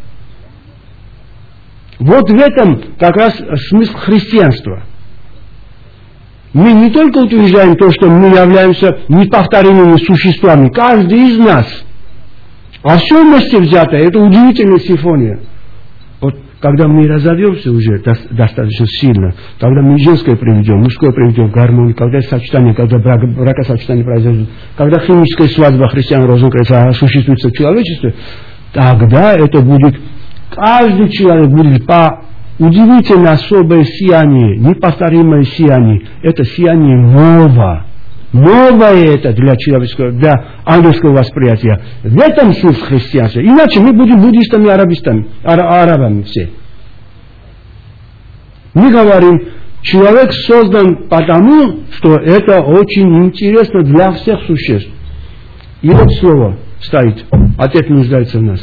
Вот в этом как раз смысл христианства. Мы не только утверждаем то, что мы являемся неповторимыми существами, каждый из нас, а все вместе взятое, это удивительная симфония. Вот когда мы разовьемся уже достаточно сильно, когда мы женское приведем, мужское приведем в гармонию, когда сочетание, когда бракосочетание произойдет, когда химическая свадьба христиан Розенкрейца осуществится в человечестве, тогда это будет, каждый человек будет по удивительно особое сияние, неповторимое сияние. Это сияние новое. Новое это для человеческого, для ангельского восприятия. В этом смысл христианства. Иначе мы будем буддистами, арабами все. Мы говорим, человек создан потому, что это очень интересно для всех существ. И вот слово стоит. Отец нуждается в нас.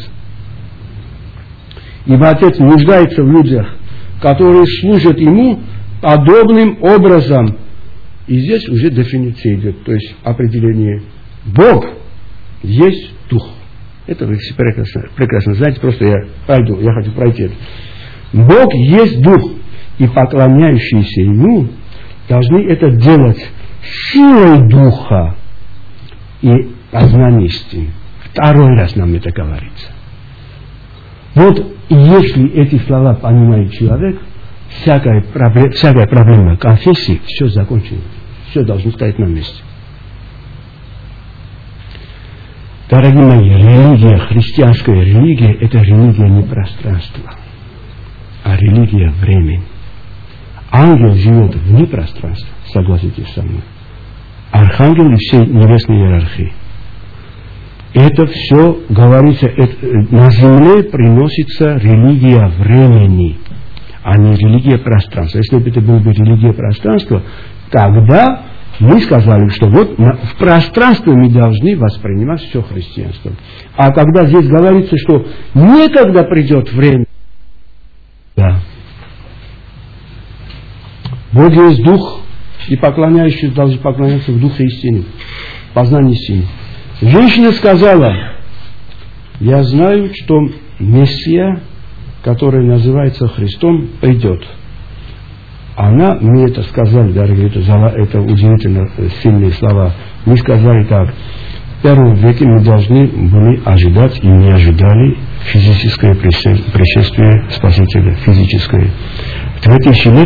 Ибо Отец нуждается в людях, которые служат Ему подобным образом. И здесь уже дефиниция идет, то есть определение. Бог есть Дух. Это вы прекрасно знаете, просто я хочу пройти это. Бог есть Дух, и поклоняющиеся Ему должны это делать силой Духа и познанием истины. Второй раз нам это говорится. Вот если эти слова понимает человек, всякая проблема конфессии, все закончено. Все должно стоять на месте. Дорогие мои, религия, христианская религия, это религия не пространства, а религия времени. Ангел живет вне пространства, согласитесь со мной. Архангел и всей небесной иерархии. Это все, говорится, на земле приносится религия времени, а не религия пространства. Если бы это была бы религия пространства, тогда мы сказали, что вот в пространстве мы должны воспринимать все христианство. А когда здесь говорится, что некогда придет время, да. Бог есть Дух, и поклоняющиеся должны поклоняться в Духе истины, познании истины. Женщина сказала: я знаю, что Мессия, который называется Христом, придет. Она, мне это сказали, дорогие, это удивительно сильные слова. Мы сказали так: в первом веке мы должны были ожидать и не ожидали физическое пришествие Спасителя, физическое. В 2000 лет,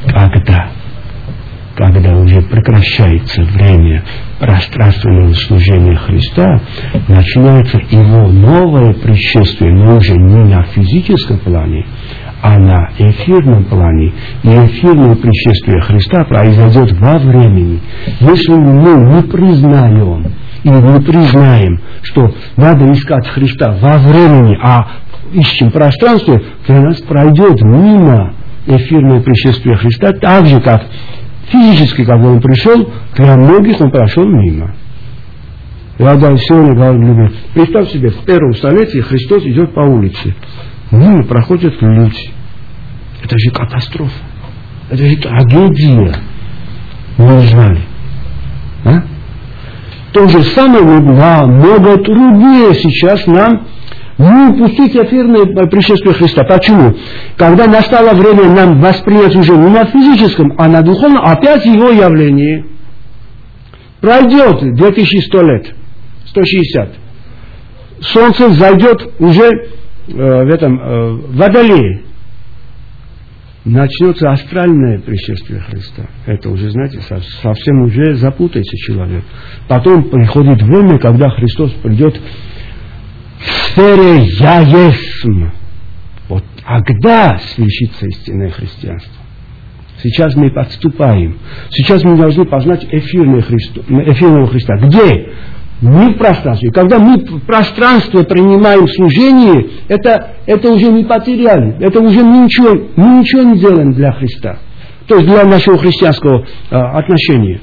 когда уже прекращается время пространственного служения Христа, начинается его новое пришествие, но уже не на физическом плане, а на эфирном плане. И эфирное пришествие Христа произойдет во времени. Если мы не признаем и не признаем, что надо искать Христа во времени, а ищем пространство, для нас пройдет мимо эфирное пришествие Христа, так же, как физически, когда он пришел, для многих он прошел мимо. Я сегодня говорю, представь себе, в первом столетии Христос идет по улице. Мимо проходят люди. Это же катастрофа. Это же трагедия. Мы узнали. А? То же самое намного труднее сейчас нам не упустить эфирное пришествие Христа. Почему? Когда настало время нам воспринять уже не на физическом, а на духовном, опять его явление. Пройдет 2100 лет, 160. Солнце зайдет уже в Водолее. Начнется астральное пришествие Христа. Это уже, знаете, совсем уже запутается человек. Потом приходит время, когда Христос придет в сфере «Я есмь». Вот тогда свершится истинное христианство. Сейчас мы подступаем. Сейчас мы должны познать эфирного Христа. Где? Не в пространстве. Когда мы в пространстве принимаем служение, это уже не потеряли. Это уже мы ничего не делаем для Христа. То есть для нашего христианского отношения.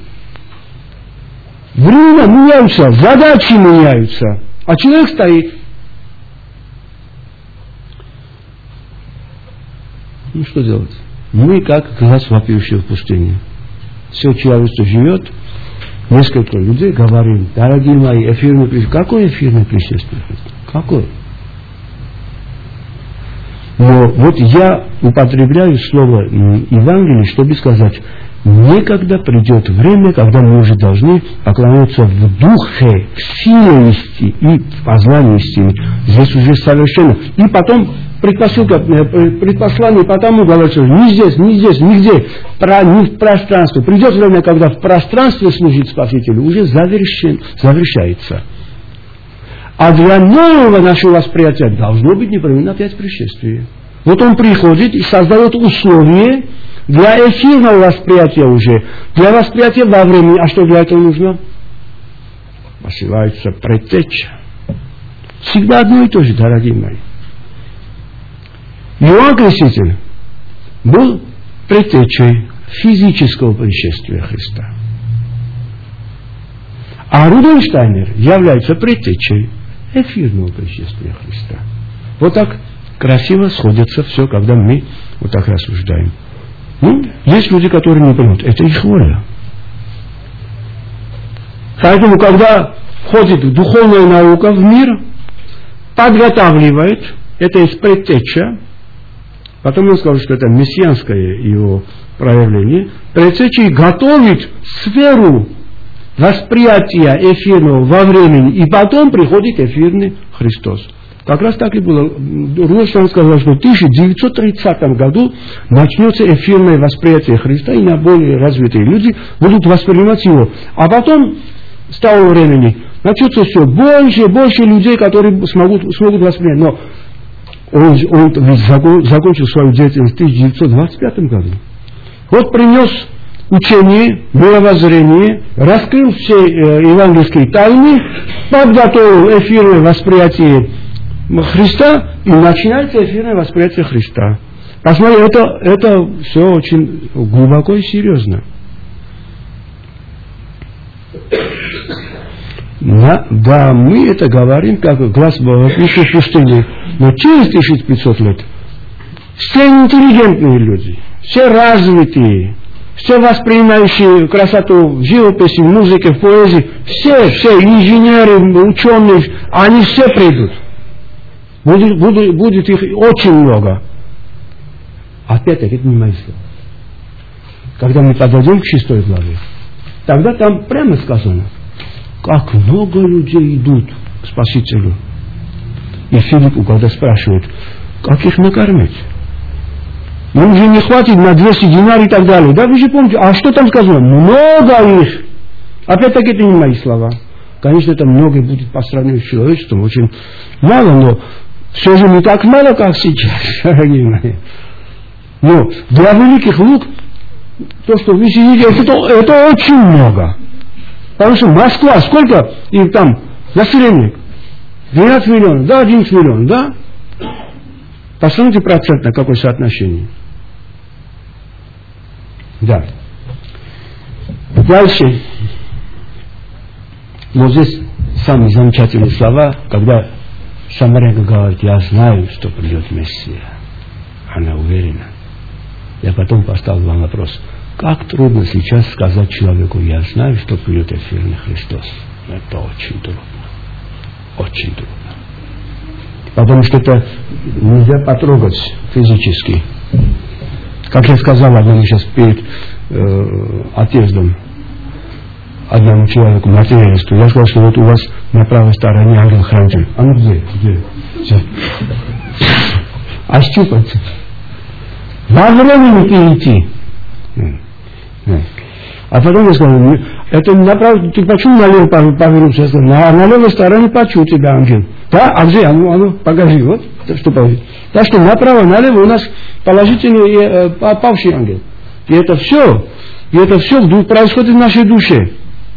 Время меняются, задачи меняются. А человек стоит. Ну что делать? Мы как глаз вопиющий в пустыне. Все человечество живет. Несколько людей говорим: дорогие мои, эфирное пришествие. Какое эфирное пришествие? Какое? Но вот я употребляю слово Евангелие, чтобы сказать: некогда придет время, когда мы уже должны поклоняться в духе, в силе истины и в познании истины. Здесь уже совершенно. И потом предпослание потому говорится: не здесь, нигде, не в пространстве. Придет время, когда в пространстве служить Спасителю уже завершается. А для нового нашего восприятия должно быть непременно опять пришествие. Вот он приходит и создает условия для эфирного восприятия уже, для восприятия во времени. А что для этого нужно? Посылается предтеча. Всегда одно и то же, дорогие мои. Иоанн Креститель был предтечей физического пришествия Христа. А Рудольф Штайнер является предтечей эфирного пришествия Христа. Вот так красиво сходятся все, когда мы вот так рассуждаем. Ну, есть люди, которые не понимают. Это их воля. Поэтому, когда входит духовная наука в мир, подготавливает, это есть предтеча. Потом он сказал, что это мессианское его проявление. Предтеча готовит сферу восприятия эфирного во времени, и потом приходит эфирный Христос. Как раз так и было. Рудольф Штайнер сказал, что в 1930 году начнется эфирное восприятие Христа, и на более развитые люди будут воспринимать его. А потом, с того времени, начнется все больше и больше людей, которые смогут воспринять. Но он закончил свою деятельность в 1925 году. Вот принес учение, мировоззрение, раскрыл все евангельские тайны, подготовил эфирное восприятие Христа, и начинается эфирное восприятие Христа. Посмотри, это все очень глубоко и серьезно. Да, мы это говорим, как глаз пишет в пустыне, но через 1500 лет все интеллигентные люди, все развитые, все воспринимающие красоту в живописи, в музыке, в поэзии, все инженеры, ученые, они все придут. Будет их очень много. Опять-таки, это не мои слова. Когда мы подойдем к 6 главе, тогда там прямо сказано, как много людей идут к Спасителю. И Филипп у Господа спрашивает, как их накормить? Им же не хватит на 200 динар и так далее. Да, вы же помните, а что там сказано? Много их. Опять-таки, это не мои слова. Конечно, это много будет по сравнению с человечеством, очень мало, но все же не так мало, как сейчас, дорогие мои. Но для великих лук, то, что вы сидите, это очень много. Потому что Москва, сколько их там население? 12 миллионов, да, 11 миллионов, да? Посмотрите процентно, какое соотношение. Да. Дальше. Вот здесь самые замечательные слова, когда самарянка говорит, я знаю, что придет Мессия. Она уверена. Я потом поставил вам вопрос. Как трудно сейчас сказать человеку, я знаю, что придет эфирный Христос. Это очень трудно. Очень трудно. Потому что это нельзя потрогать физически. Как я сказал одному сейчас перед отъездом, одному человеку, материалисту, я сказал, что вот у вас на правой стороне ангел-хранитель. А ну где? Ощупать. Во времени перейти. А потом я сказал, это направо, ты почему налево повернулся? Я сказал, на левой стороне почему тебя ангел? Да, а где? А ну, покажи, вот, что положить. Так что направо, налево у нас положительный павший ангел. И это все происходит в нашей душе.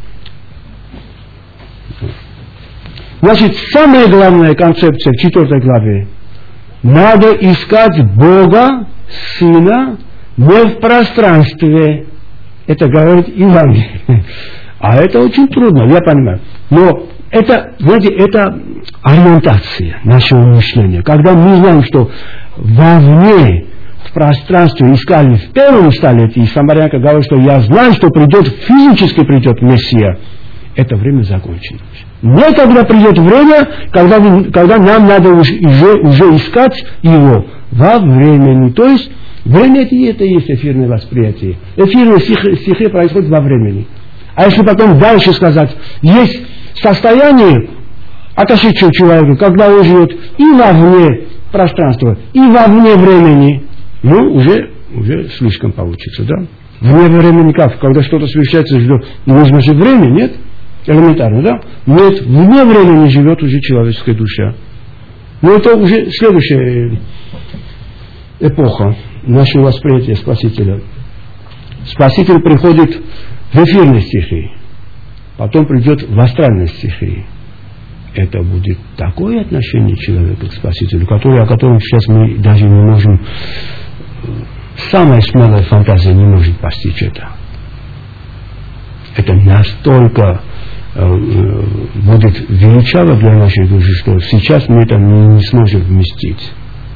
Значит, самая главная концепция в 4 главе. Надо искать Бога, Сына, не в пространстве. Это говорит Евангелие. А это очень трудно, я понимаю. Но это, знаете, это ориентация нашего мышления. Когда мы знаем, что вовне, в пространстве искали в первом столетии, и самарянка говорит, что я знаю, что придет, физически придет Мессия, это время закончилось. Но когда придет время, когда нам надо уже искать его во времени. То есть время это и есть эфирное восприятие. Эфирные стихи происходят во времени. А если потом дальше сказать, есть состояние отошедшего человека, когда он живет и вовне пространства, и вовне времени, ну, уже слишком получится, да? Вне времени как? Когда что-то совершается, нужно же время, нет? Элементарно, да? Нет, вне времени живет уже человеческая душа. Но это уже следующая эпоха нашего восприятия Спасителя. Спаситель приходит в эфирной стихии, потом придет в астральной стихии. Это будет такое отношение человека к Спасителю, о котором сейчас мы даже не можем, самая смелая фантазия не может постичь это. Это настолько будет величаво для нашей души, что сейчас мы это не сможем вместить.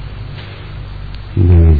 Да.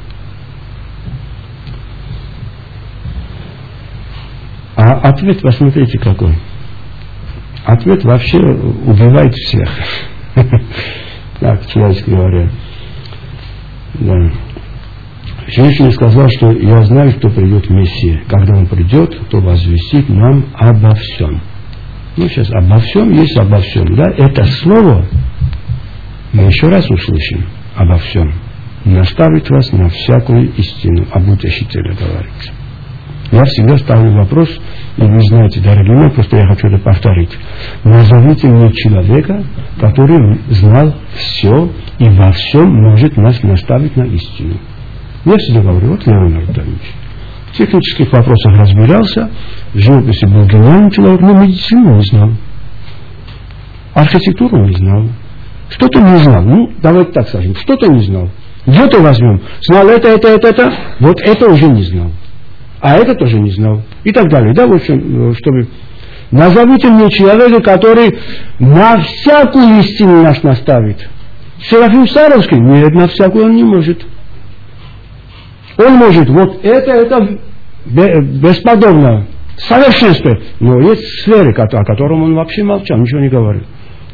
А ответ, посмотрите, какой. Ответ вообще убивает всех. Так, человечески говоря. Да. Женщина сказала, что я знаю, что придет Мессия. Когда он придет, то возвестит нам обо всем. Ну, сейчас обо всем есть обо всем. Да? Это слово мы еще раз услышим обо всем. Наставит вас на всякую истину. Об утешителе говорится. Я всегда ставлю вопрос, и вы знаете, дорогие мои, просто я хочу это повторить. Назовите мне человека, который знал все и во всем может нас наставить на истину. Я всегда говорю, вот Леонард Давич. В технических вопросах разбирался, в живописи был гениальный человек, но медицину не знал. Архитектуру не знал. Что-то не знал. Ну, давайте так скажем, что-то не знал. Где-то возьмем. Знал это. Вот это уже не знал. А это тоже не знал. И так далее. Да, в общем, чтобы... Назовите мне человека, который на всякую истину нас наставит. Серафим Саровский? Нет, на всякую он не может. Он может, вот это бесподобно, совершенство. Но есть сферы, о котором он вообще молчал, ничего не говорил.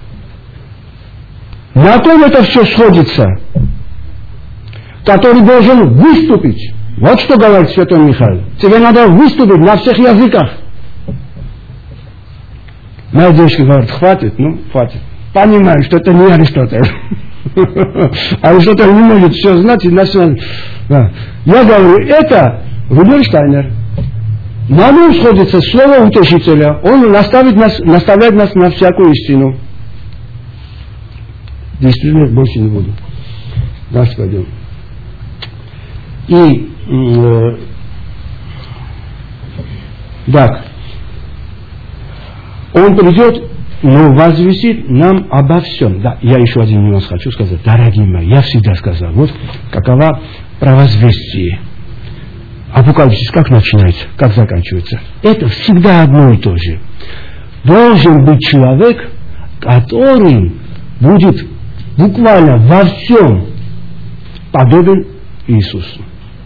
На ком это все сходится? Который должен выступить. Вот что говорит святой Михаил. Тебе надо выступить на всех языках. Моя девочка говорит, хватит, хватит. Понимаю, что это не Аристотель. Аристотель не может все знать и нас... Да. Я говорю, это Рубинштейнер. На нем сходится слово утешителя. Он наставляет нас на всякую истину. Действительно, больше не буду. Дальше пойдем. И так. Он придет, но возвестит нам обо всем. Да, я еще один нюанс хочу сказать. Дорогие мои, я всегда сказал, вот какова провозвестие. Апокалипсис как начинается, как заканчивается? Это всегда одно и то же. Должен быть человек, который будет буквально во всем подобен Иисусу.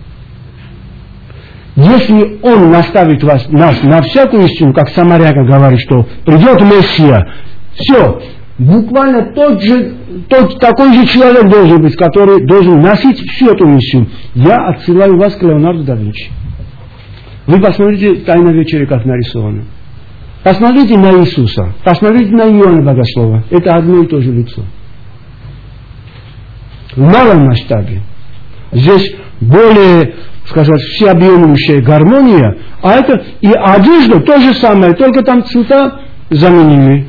Если он наставит нас на всякую истину, как Самарянка говорит, что придет Мессия, все, буквально такой же человек должен быть, который должен носить всю эту миссию. Я отсылаю вас к Леонардо да Винчи. Вы посмотрите «Тайна вечери», как нарисовано. Посмотрите на Иисуса, посмотрите на Иоанна Богослова. Это одно и то же лицо. В малом масштабе. Здесь более, сказать, всеобъемлющая гармония, а это и одежда то же самое, только там цвета заменены.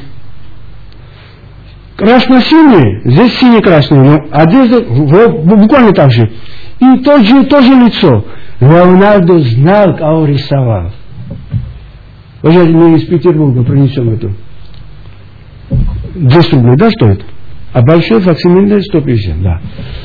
Красно-синий, здесь сине-красный, но одежда буквально так же. И то же лицо. Леонардо знал, кого рисовал. Уже мы из Петербурга принесем эту. 200 рублей, да, стоит? А большой факсимильный 150, да.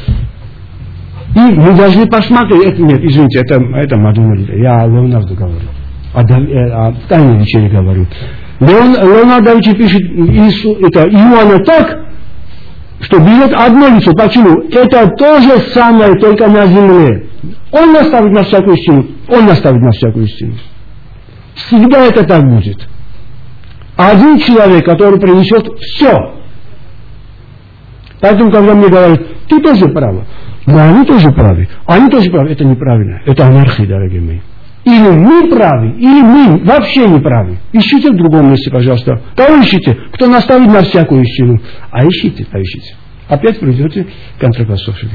И мы должны посмотреть, нет, извините, это Мадонна, я о Леонардо говорю, о Тайной вечере говорю. Леонардо да Винчи пишет Иоанна так, что берет одно лицо. Почему? Это то же самое, только на земле. Он наставит на всякую истину. Он наставит на всякую истину. Всегда это так будет. Один человек, который принесет все. Поэтому, когда мне говорят, ты тоже прав. Но они тоже правы. Они тоже правы. Это неправильно. Это анархия, дорогие мои. Или мы правы, или мы вообще не правы. Ищите в другом месте, пожалуйста. Кого ищите? Кто наставит на всякую истину. А ищите, поищите. Опять придете к антропософии.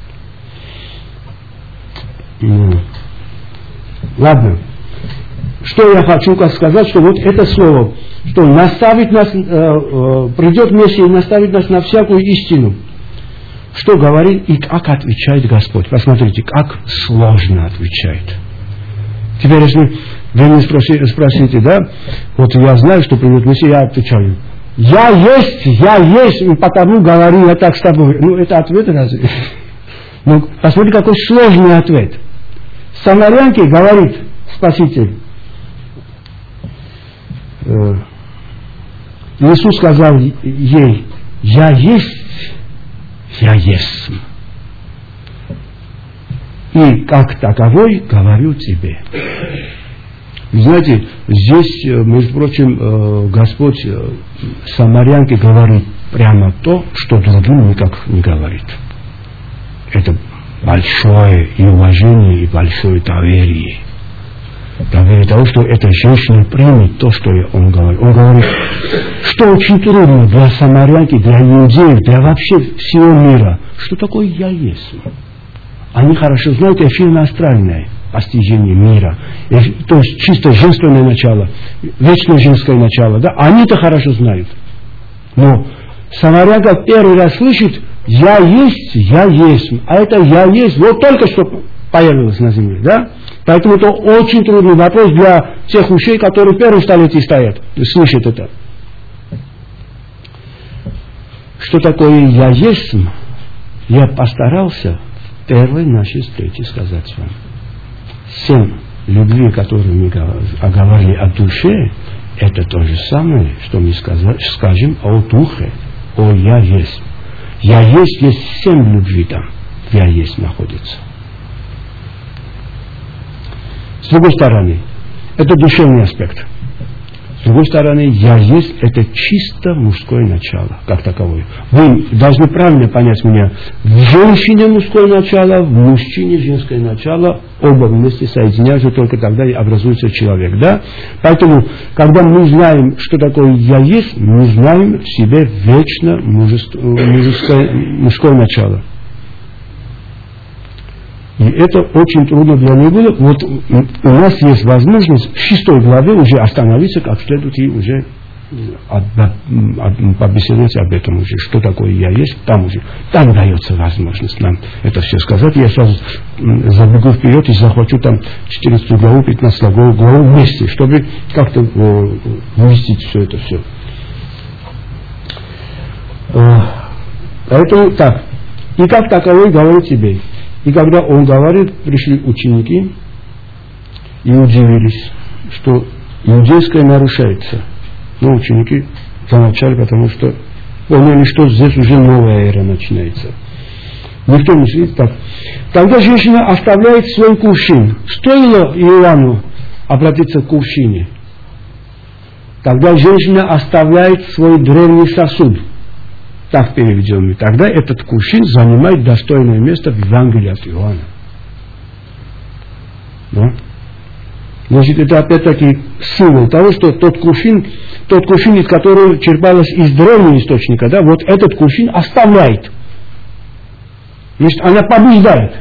Ладно. Что я хочу сказать, что вот это слово, что наставит нас, придет Мессия и наставит нас на всякую истину. Что говорит и как отвечает Господь. Посмотрите, как сложно отвечает. Теперь, если вы меня спросите, да, вот я знаю, что придет Мессия, я отвечаю. Я есть, и потому говорю я так с тобой. Ну, это ответ разве? Ну, посмотрите, какой сложный ответ. Самарянке говорит Спаситель. Иисус сказал ей, я есть. И как таковой говорю тебе. Знаете, здесь, между прочим, Господь Самарянке говорит прямо то, что другим никак не говорит. Это большое и уважение, и большое доверие. Доверие того, что эта женщина примет то, что он говорит. Он говорит, что очень трудно для самарянки, для иудеев, для вообще всего мира. Что такое я есть? Они хорошо знают эфирно-астральное постижение мира. То есть чисто женственное начало, вечное женское начало. Да? Они это хорошо знают. Но самарянка первый раз слышит, я есть. А это я есть. Вот только что появилась на земле, да? Поэтому это очень трудный вопрос для тех ушей, которые в первом столетии стоят, слышат это. Что такое «я есть»? Я постарался в первой нашей встрече сказать с вами. 7 любви, которые мы говорили о душе, это то же самое, что мы скажем о духе, о «я есть». «Я есть» есть 7 любви там, «я есть» находится. С другой стороны, это душевный аспект. С другой стороны, «я есть» это чисто мужское начало, как таковое. Вы должны правильно понять меня. В женщине мужское начало, в мужчине женское начало, оба вместе соединяются, только тогда и образуется человек. Да? Поэтому, когда мы знаем, что такое «я есть», мы знаем в себе вечно мужское начало. И это очень трудно для него. Вот у нас есть возможность в 6 главе уже остановиться как следует и уже побеседовать об этом уже. Что такое «я есть», там уже. Там дается возможность нам это все сказать. Я сразу забегу вперед и захвачу там 14 главу, 15 главу вместе, чтобы как-то вместить все это все. Поэтому так. И как таковой говорит тебе. И когда он говорит, пришли ученики и удивились, что иудейское нарушается. Но ученики замолчали, потому что поняли, что здесь уже новая эра начинается. Никто не сидит так. Когда женщина оставляет свой кувшин, стоило Иоанну обратиться к кувшине. Когда женщина оставляет свой древний сосуд, так переведем, и тогда этот кувшин занимает достойное место в Евангелии от Иоанна. Да? Значит, это опять-таки символ того, что тот кувшин, из которого черпалось из древнего источника, да, вот этот кувшин оставляет. Значит, она побеждает.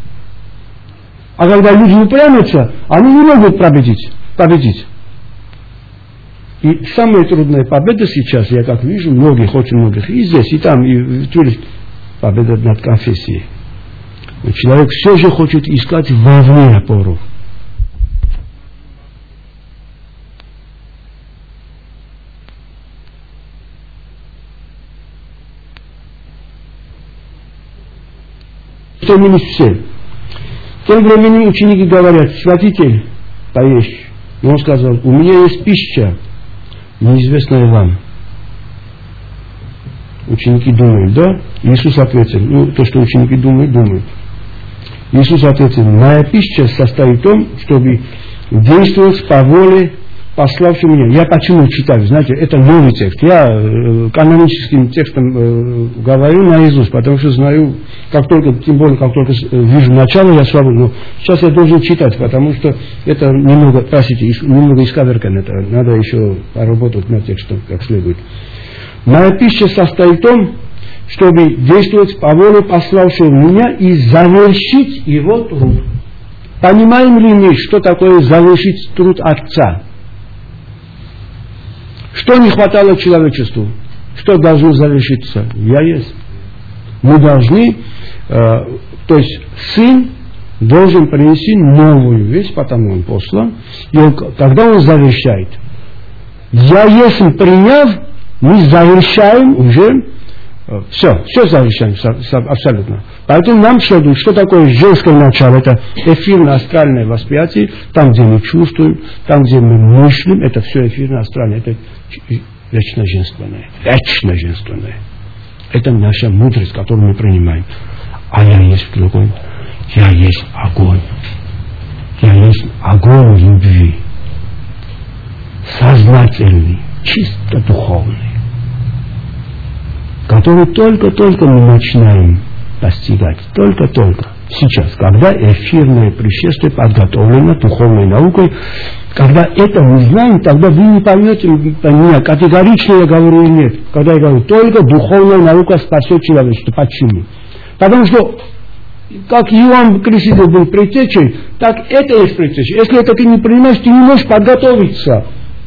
А когда люди упрямятся, они не могут победить. И самая трудная победа сейчас, я как вижу, очень многих, и здесь, и там, и в Туре, победа над конфессией. Человек все же хочет искать вовне опору. Стремились все. Тем временем ученики говорят: «Святитель, поешь». И он сказал: «У меня есть пища, неизвестная вам». Ученики думают, да? Иисус ответил, то, что ученики думают. Иисус ответил: «Моя пища состоит в том, чтобы действовать по воле пославшего меня». Я почему читаю? Знаете, это новый текст. Я каноническим текстом говорю наизусть, потому что знаю, тем более, как только вижу начало, я свободен. Но сейчас я должен читать, потому что это немного искаверкано. Надо еще поработать над текстом как следует. «Моя пища состоит в том, чтобы действовать по воле пославшего меня и завершить его труд». Понимаем ли мы, что такое завершить труд Отца? Что не хватало человечеству? Что должно завершиться? «Я есть». Мы должны, то есть Сын должен принести новую весть, потому он послан, и тогда он завершает. «Я есть» приняв, мы завершаем уже, все завершаем абсолютно. Поэтому нам следует, что такое женское начало. Это эфирно-астральное восприятие, там, где мы чувствуем, там, где мы мыслим, это все эфирно-астральное, это вечно-женственное. Это наша мудрость, которую мы принимаем. А я есть в другом. Я есть огонь. Я есть огонь любви. Сознательный, чисто духовный. Который только-только мы начинаем достигать. Только-только. Сейчас, когда эфирное пришествие подготовлено духовной наукой, когда это мы знаем, тогда вы не поймете меня, категорично я говорю или нет. Когда я говорю, только духовная наука спасет человечество. Почему? Потому что, как Иоанн Креститель был предтечей, так это есть предтеча. Если это ты не принимаешь, ты не можешь подготовиться.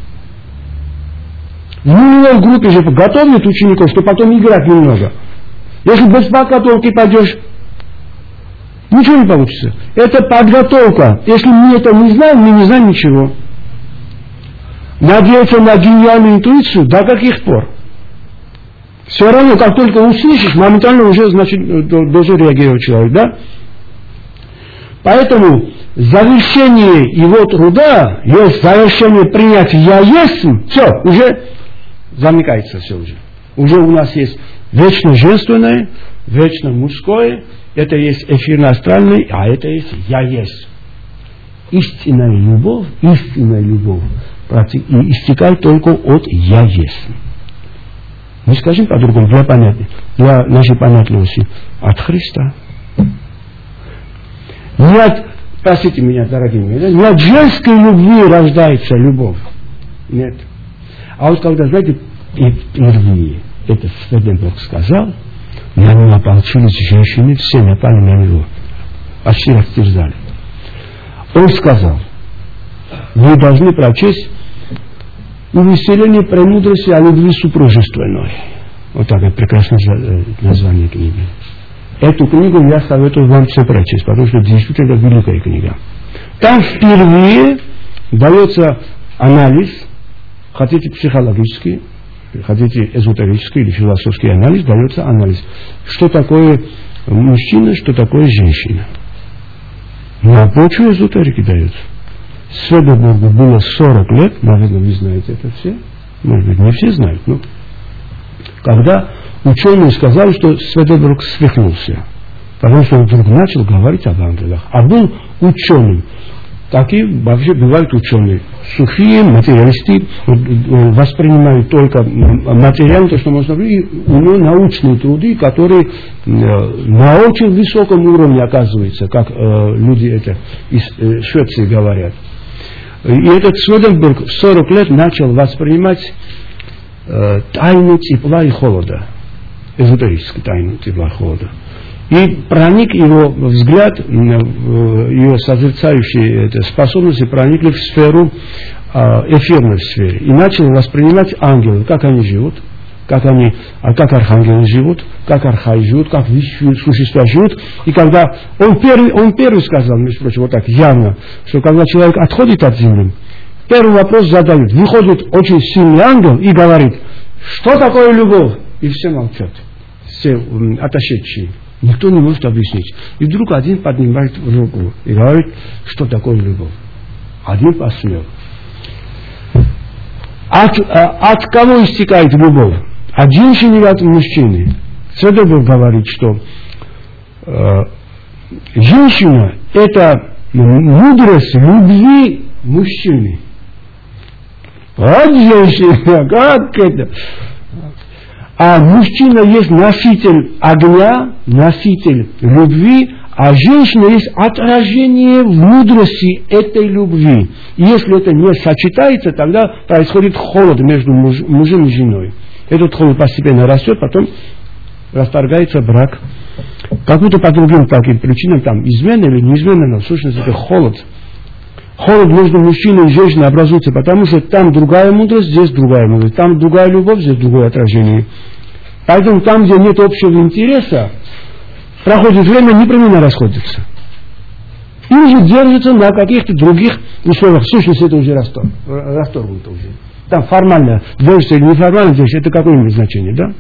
В нулевой группе же готовят учеников, чтобы потом играть немного. Если без подготовки пойдешь, Ничего не получится. Это подготовка. Если мы это не знаем, мы не знаем ничего. Надеяться на гениальную интуицию, до каких пор? Все равно, как только услышишь, моментально уже, значит, должен реагировать человек, да? Поэтому завершение его труда, есть завершение принятия «я есть», все, уже замыкается все уже. Уже у нас есть вечно женственное, вечно мужское, это есть эфирно-астральное, а это есть «я есть». Истинная любовь истекает только от «я есть». Мы скажем по-другому, для нашей понятливости, от Христа. Не от, простите меня, дорогие мои, не от женской любви рождается любовь. Нет. А вот когда, знаете, впервые это Сведенберг сказал, на него ополчились женщины, все напали на него. Почти растерзали. Он сказал, вы должны прочесть «Увеселение премудрости о любви супружественной». Вот такое прекрасное название книги. Эту книгу я советую вам все прочесть, потому что действительно великая книга. Там впервые дается анализ, хотите психологический, хотите эзотерический или философский анализ, дается анализ, что такое мужчина, что такое женщина. На почве эзотерики дается. Сведенбергу было 40 лет, наверное, вы знаете это все, может быть, не все знают, но когда ученые сказали, что Сведенберг свихнулся, потому что он вдруг начал говорить об ангелах, а был ученым. Такие вообще бывают ученые. Сухие, материалисты, воспринимают только материально, то, что можно говорить, и у него научные труды, которые на очень высоком уровне оказываются, как люди это из Швеции говорят. И этот Сведенберг в 40 лет начал воспринимать тайну тепла и холода, эзотерическую тайну тепла и холода. И проник его взгляд, его созерцающие способности проникли в сферу, эфирной сфере. И начал воспринимать ангелов, как они живут, как архангелы живут, как архаи живут, как высшие существа живут. И когда он первый сказал, между прочим, вот так явно, что когда человек отходит от земли, первый вопрос задают. Выходит очень сильный ангел и говорит, что такое любовь? И все молчат, все отошедшие. Никто не может объяснить. И вдруг один поднимает руку и говорит, что такое любовь. Один посмел. От кого истекает любовь? От женщины или от мужчины? Сведенберг говорит, что женщина – это мудрость любви мужчины. Вот женщина, как это? А мужчина есть носитель огня, носитель любви, а женщина есть отражение мудрости этой любви. И если это не сочетается, тогда происходит холод между мужем и женой. Этот холод постепенно растет, потом расторгается брак. Как будто по другим таким причинам, там измена или неизмена, но в сущности это холод. Холод между мужчиной и женщиной образуется, потому что там другая мудрость, здесь другая мудрость. Там другая любовь, здесь другое отражение. Поэтому там, где нет общего интереса, проходит время, непременно расходятся. И уже держатся на каких-то других условиях. В сущности, это уже расторгнуто уже. Там формально держится или неформально держится, это какое имеет значение, да?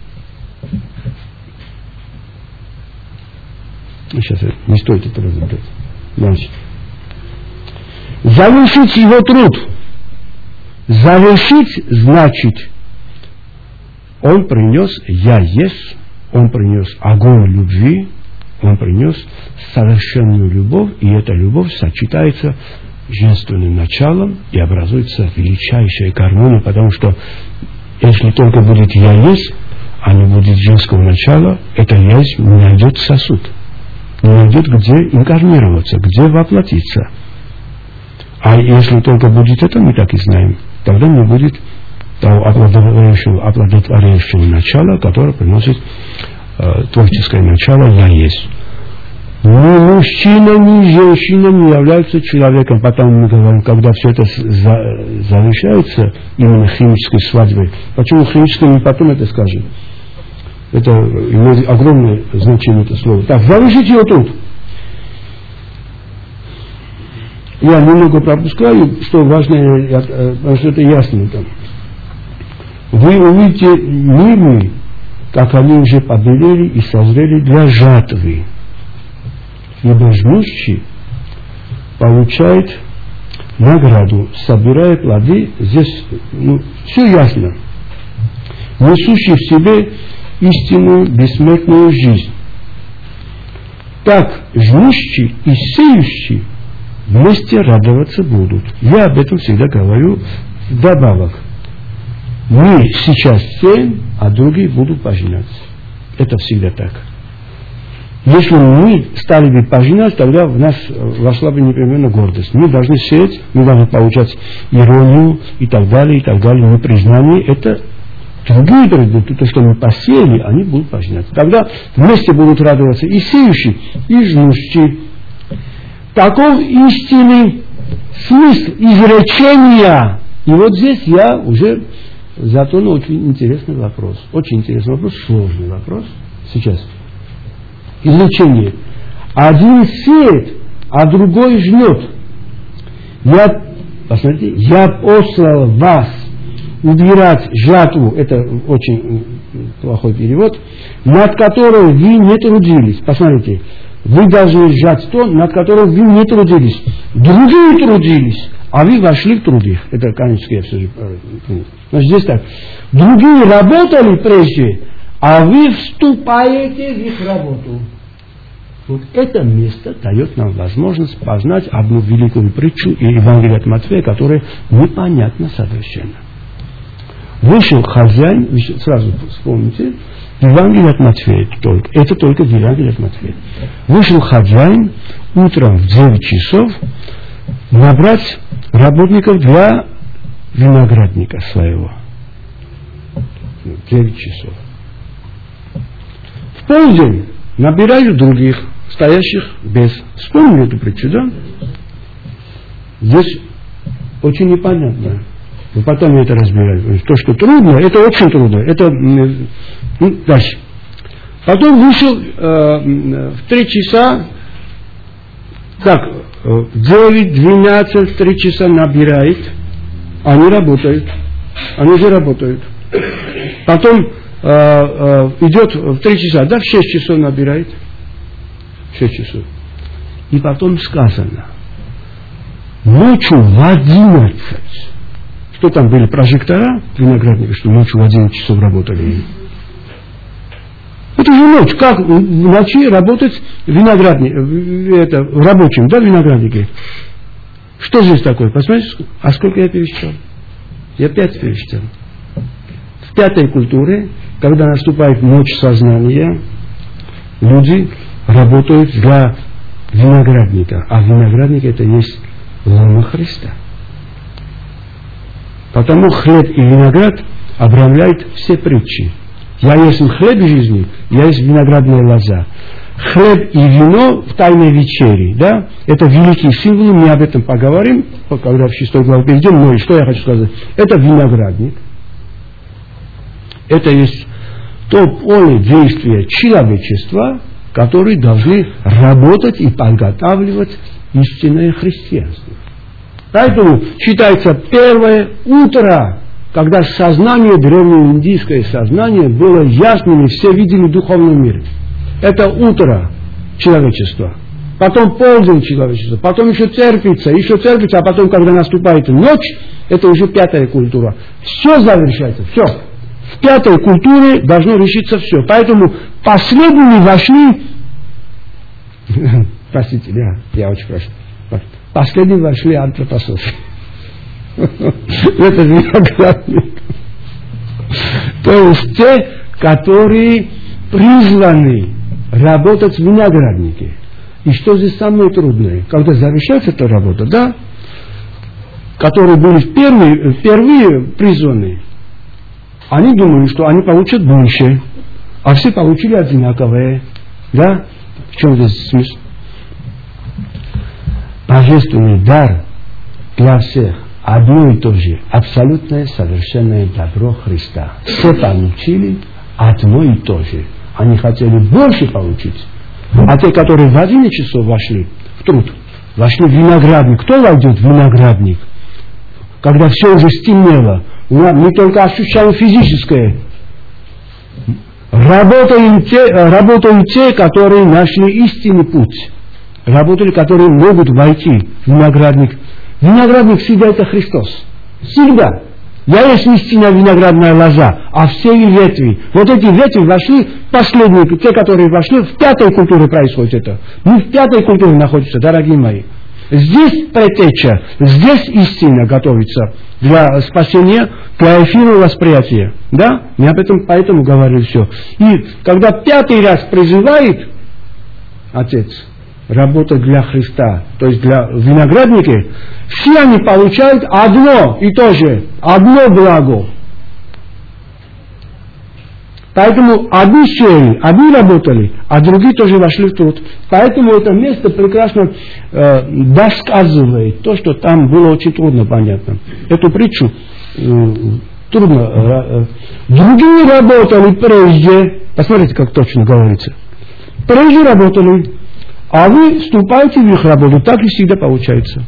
Сейчас не стоит это разобрать. Значит, завершить его труд. Завершить значит, он принес «я есть», он принес огонь любви, он принес совершенную любовь, и эта любовь сочетается с женственным началом и образуется величайшая гармония, потому что если только будет «я есть», а не будет женского начала, это «я есть» не найдет сосуд, не найдет где инкарнироваться, где воплотиться. А если только будет это, мы так и знаем, тогда не будет того оплодотворяющего начала, которое приносит творческое начало «я есть». Ни мужчина, ни женщина не являются человеком. Потом мы говорим, когда все это завершается именно химической свадьбой. Почему химической, мы потом это скажем. Это имеет огромное значение, это слово. Так, завершить его труд. Я немного пропускаю, что важно, потому что это ясно там. Вы увидите миры, как они уже побелели и созрели для жатвы. Ибо жнущий получает награду, собирая плоды. Здесь все ясно. Несущий в себе истинную бессмертную жизнь. Так жнущий и сеющий вместе радоваться будут. Я об этом всегда говорю вдобавок. Мы сейчас сеем, а другие будут пожинаться. Это всегда так. Если мы стали бы пожинать, тогда в нас вошла бы непременно гордость. Мы должны сеять, мы должны получать иронию и так далее, непризнание. Это другие дороги, то, что мы посеяли, они будут пожинаться. Тогда вместе будут радоваться и сеющие, и жнущие. Таков истинный смысл изречения. И вот здесь я уже затронул очень интересный вопрос. Очень интересный вопрос, сложный вопрос. Сейчас. Изречение. Один сеет, а другой жнет. Посмотрите, я послал вас убирать жатву, это очень плохой перевод, над которой вы не трудились. Посмотрите, вы должны сжать то, над которым вы не трудились. Другие трудились, а вы вошли в труды. Это, конечно, я все же... Значит, здесь так. Другие работали прежде, а вы вступаете в их работу. Вот это место дает нам возможность познать одну великую притчу и Евангелие от Матфея, которая непонятна совершенно. Вышел хозяин, сразу вспомните, Евангелие от Матфея, это только Евангелие от Матфея. Вышел хозяин утром в 9 часов набрать работников для виноградника своего. 9 часов. В полдень набирают других, стоящих без. Вспомнили эту притчу, да? Здесь очень непонятно. Но потом я это разбираю. То, что трудно, это очень трудно. Это, дальше. Потом вышел в 3 часа, как, 9, 12, 3 часа набирает. Они работают. Они уже работают. Потом идет в 3 часа, да, в 6 часов набирает. 6 часов. И потом сказано, ночью в 11. Что там были прожектора виноградника, что ночью в 11 часов работали? Это же ночь. Как в ночи работать виноградник, это, в рабочем, да, винограднике? Что здесь такое? Посмотрите, а сколько я пересчитал? Я 5 пересчитал. В 5-й культуре, когда наступает ночь сознания, люди работают для виноградника. А виноградник это есть лона Христа. Потому хлеб и виноград обрамляют все притчи. Я есть хлеб жизни, я есть виноградная лоза. Хлеб и вино в тайной вечере, да, это великие символы, мы об этом поговорим, когда в 6 главу перейдем, но что я хочу сказать, это виноградник, это есть то поле действия человечества, которые должны работать и подготавливать истинное христианство. Поэтому считается первое утро, когда сознание, древнеиндийское сознание было ясным, и все видели в духовном мире. Это утро человечества. Потом полдень человечества, потом еще терпится, а потом, когда наступает ночь, это уже 5-я культура. Все завершается, все. В 5-й культуре должно решиться все. Поэтому последними вошли... Простите, я очень прошу. Последними вошли антропососы. Это виноградник. То есть те, которые призваны работать в винограднике. И что здесь самое трудное? Когда завершается эта работа, да, которые были впервые призваны, они думают, что они получат больше, а все получили одинаковое. Да? В чем здесь смысл? Божественный дар для всех одно и то же, абсолютное совершенное добро Христа. Все получили одно и то же. Они хотели больше получить. А те, которые в 11 часов вошли в труд, вошли в виноградник. Кто войдет в виноградник? Когда все уже стемнело, мы только ощущаем физическое. Работают те, которые нашли истинный путь. Работали, которые могут войти в виноградник. Виноградник всегда это Христос. Всегда. Я есть истинная виноградная лоза, а все ветви. Вот эти ветви вошли, последние, те, которые вошли, в пятой культуре происходит это. Мы в пятой культуре находимся, дорогие мои. Здесь предтеча, здесь истина готовится для спасения, для эфирного восприятия. Да? Я об этом поэтому говорю все. И когда пятый раз призывает Отец работать для Христа, то есть для виноградники, все они получают одно и то же, одно благо. Поэтому одни сели, одни работали, а другие тоже вошли в труд. Поэтому это место прекрасно досказывает то, что там было очень трудно понятно. Эту притчу трудно. Другие работали прежде, посмотрите, как точно говорится. Прежде работали, а вы вступаете в их работу, так и всегда получается.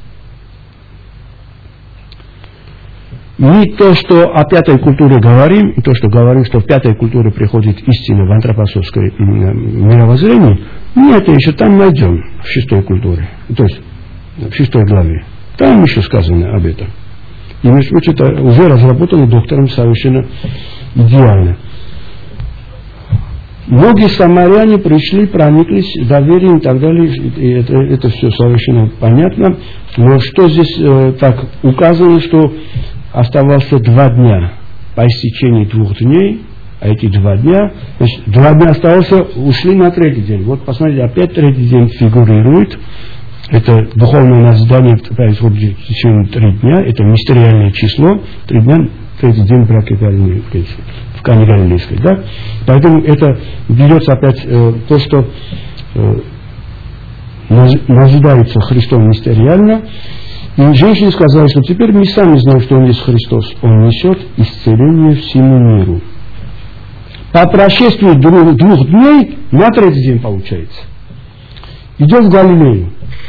Мы то, что о пятой культуре говорим, и то, что говорим, что в пятой культуре приходит истина в антропософское мировоззрение, мы это еще там найдем, в шестой культуре, то есть в шестой главе. Там еще сказано об этом. И между прочим, это уже разработано доктором совершенно идеально. Многие самаряне пришли, прониклись доверием и так далее, и это все совершенно понятно. Но что здесь так указано, что оставался 2 дня по истечении 2 дней, а эти 2 дня, значит, 2 дня оставался, ушли на 3-й день. Вот посмотрите, опять 3-й день фигурирует. Это духовное назидание происходит в течение 3 дня, это мистериальное число, 3 дня, 3-й день бракетальный, в каннигалийской, да? Поэтому это берется опять то, что назидается Христом мистериально. И женщине сказали, что теперь мы сами знаем, что Он есть Христос. Он несет исцеление всему миру. По прошествии 2 дней, на 3-й день получается, идет в Галилею.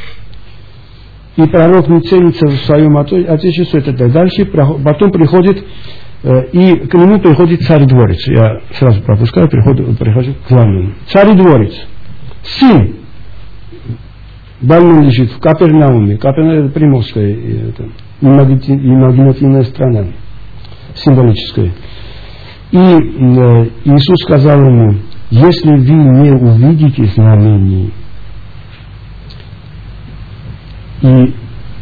И пророк не ценится в своем отечестве, это дальше. Потом приходит, и к нему приходит царь-дворец. Я сразу пропускаю, прихожу к главному. Царь-дворец. Сын. Больной лежит в Капернауме. Капернаум — это приморская, имагинативная страна, символическая. И Иисус сказал ему: если вы не увидите знамений и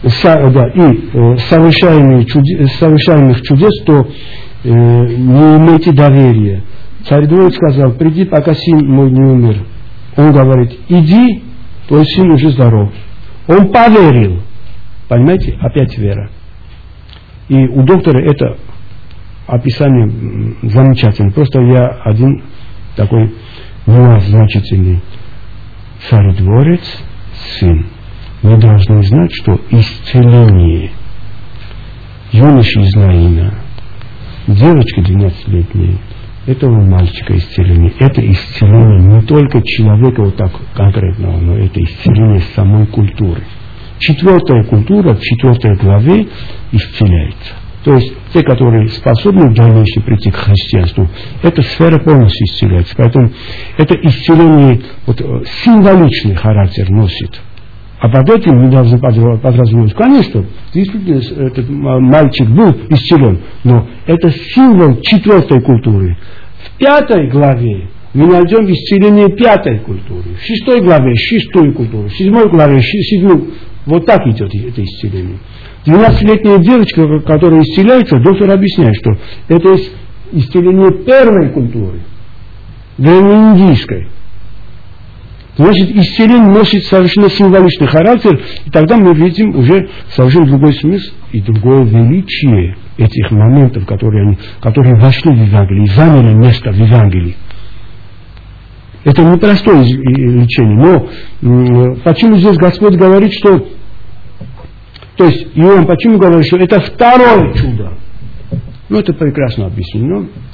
совершаемых чудес, то не имейте доверия. Царь-дворец сказал: приди, пока сын мой не умер. Он говорит: иди, твой сын уже здоров. Он поверил. Понимаете? Опять вера. И у доктора это описание замечательно. Просто я один такой нюанс значительный. Царь-дворец, сын. Мы должны знать, что исцеление юноши из Наина, девочки 12-летней, этого мальчика исцеление. Это исцеление не только человека вот так конкретного, но это исцеление самой культуры. 4-я культура в 4 главе исцеляется. То есть те, которые способны в дальнейшем прийти к христианству, эта сфера полностью исцеляется. Поэтому это исцеление вот, символичный характер носит. А под этим мы должны подразумевать, конечно, действительно этот мальчик был исцелен, но это символ 4-й культуры. В 5-й главе мы найдем исцеление 5-й культуры, в 6-й главе 6-ю культуру, в 7-й главе 7-ю. Вот так идет это исцеление. 12-летняя девочка, которая исцеляется, доктор объясняет, что это исцеление 1-й культуры, древнеиндийской. Значит, исцеление носит совершенно символичный характер, и тогда мы видим уже совершенно другой смысл и другое величие этих моментов, которые вошли в Евангелие, заняли место в Евангелии. Это непростое лечение, но почему здесь Господь говорит, что, то есть Иоанн почему говорит, что это 2-е чудо? Ну, это прекрасно объяснено.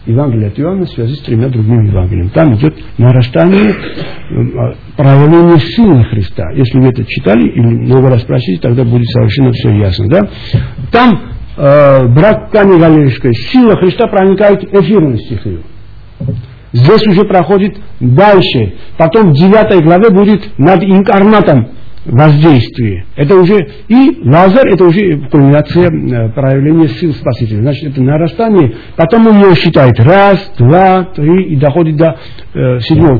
Евангелие от Иоанна в связи с 3 другими Евангелиями. Там идет нарастание проявления силы Христа. Если вы это читали или много раз спросите, тогда будет совершенно все ясно. Да? Там брат Кани Галерийской, сила Христа проникает в эфирную стихию. Здесь уже проходит дальше. Потом в 9 главе будет над инкарнатом воздействие. Это уже и Лазарь, это уже кульминация проявления сил Спасителя. Значит, это нарастание. Потом он его считает 1, 2, 3 и доходит до 7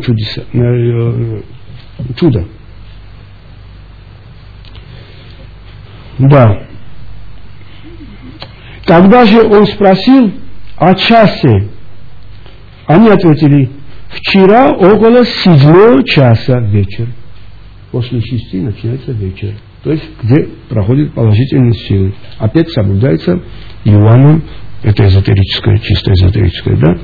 чуда. Да. Когда же он спросил о часе, они ответили: вчера около 7 часа вечера. После 6 начинается вечер. То есть, где проходят положительные силы. Опять соблюдается Иоанном, это эзотерическое, чисто эзотерическое, да?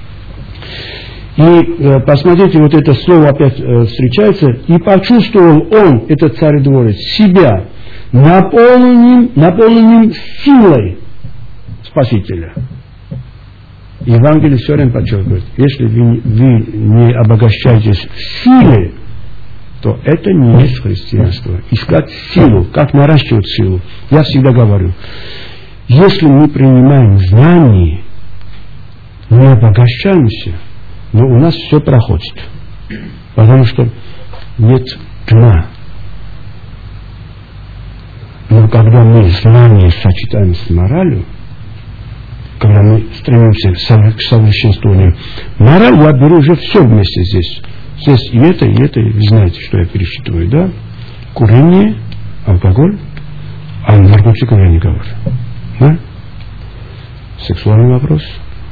И посмотрите, вот это слово опять встречается. И почувствовал он, этот царедворец, себя наполненным силой Спасителя. Евангелие все время подчеркивает, если вы не обогащаетесь в силе, то это не есть христианство. Искать силу, как наращивать силу. Я всегда говорю, если мы принимаем знания, не обогащаемся, но у нас все проходит. Потому что нет дна. Но когда мы знания сочетаем с моралью, когда мы стремимся к совершенствованию, мораль я беру уже все вместе здесь. Здесь и это, вы знаете, что я пересчитываю, да? Курение, алкоголь, а наркотиков я не говорю. Да? Сексуальный вопрос.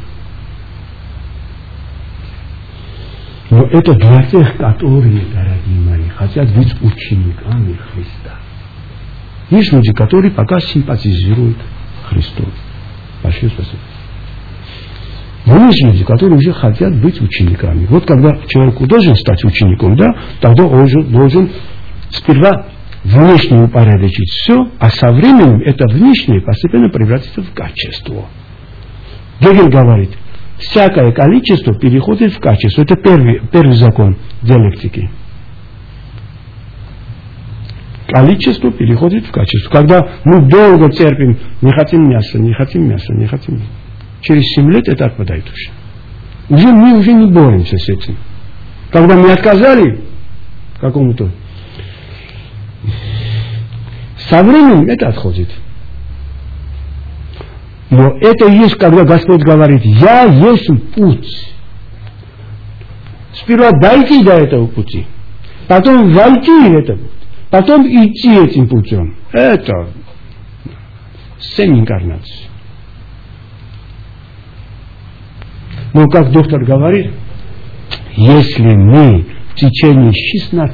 Но это для тех, которые, дорогие мои, хотят быть учениками Христа. Есть люди, которые пока симпатизируют Христу. Большое спасибо. Но есть люди, которые уже хотят быть учениками. Вот когда человек должен стать учеником, да, тогда он должен сперва внешне упорядочить все, а со временем это внешнее постепенно превратится в качество. Гегель говорит, всякое количество переходит в качество. Это первый закон диалектики. Количество переходит в качество. Когда мы долго терпим, не хотим мяса. Через 7 лет это отпадает уже. Мы уже не боремся с этим. Когда мы отказали какому-то, со временем это отходит. Но это есть, когда Господь говорит, я есть путь. Сперва дойти до этого пути, потом войти в это путь, потом идти этим путем. Это 7 инкарнаций. Но, как доктор говорит, если мы в течение 16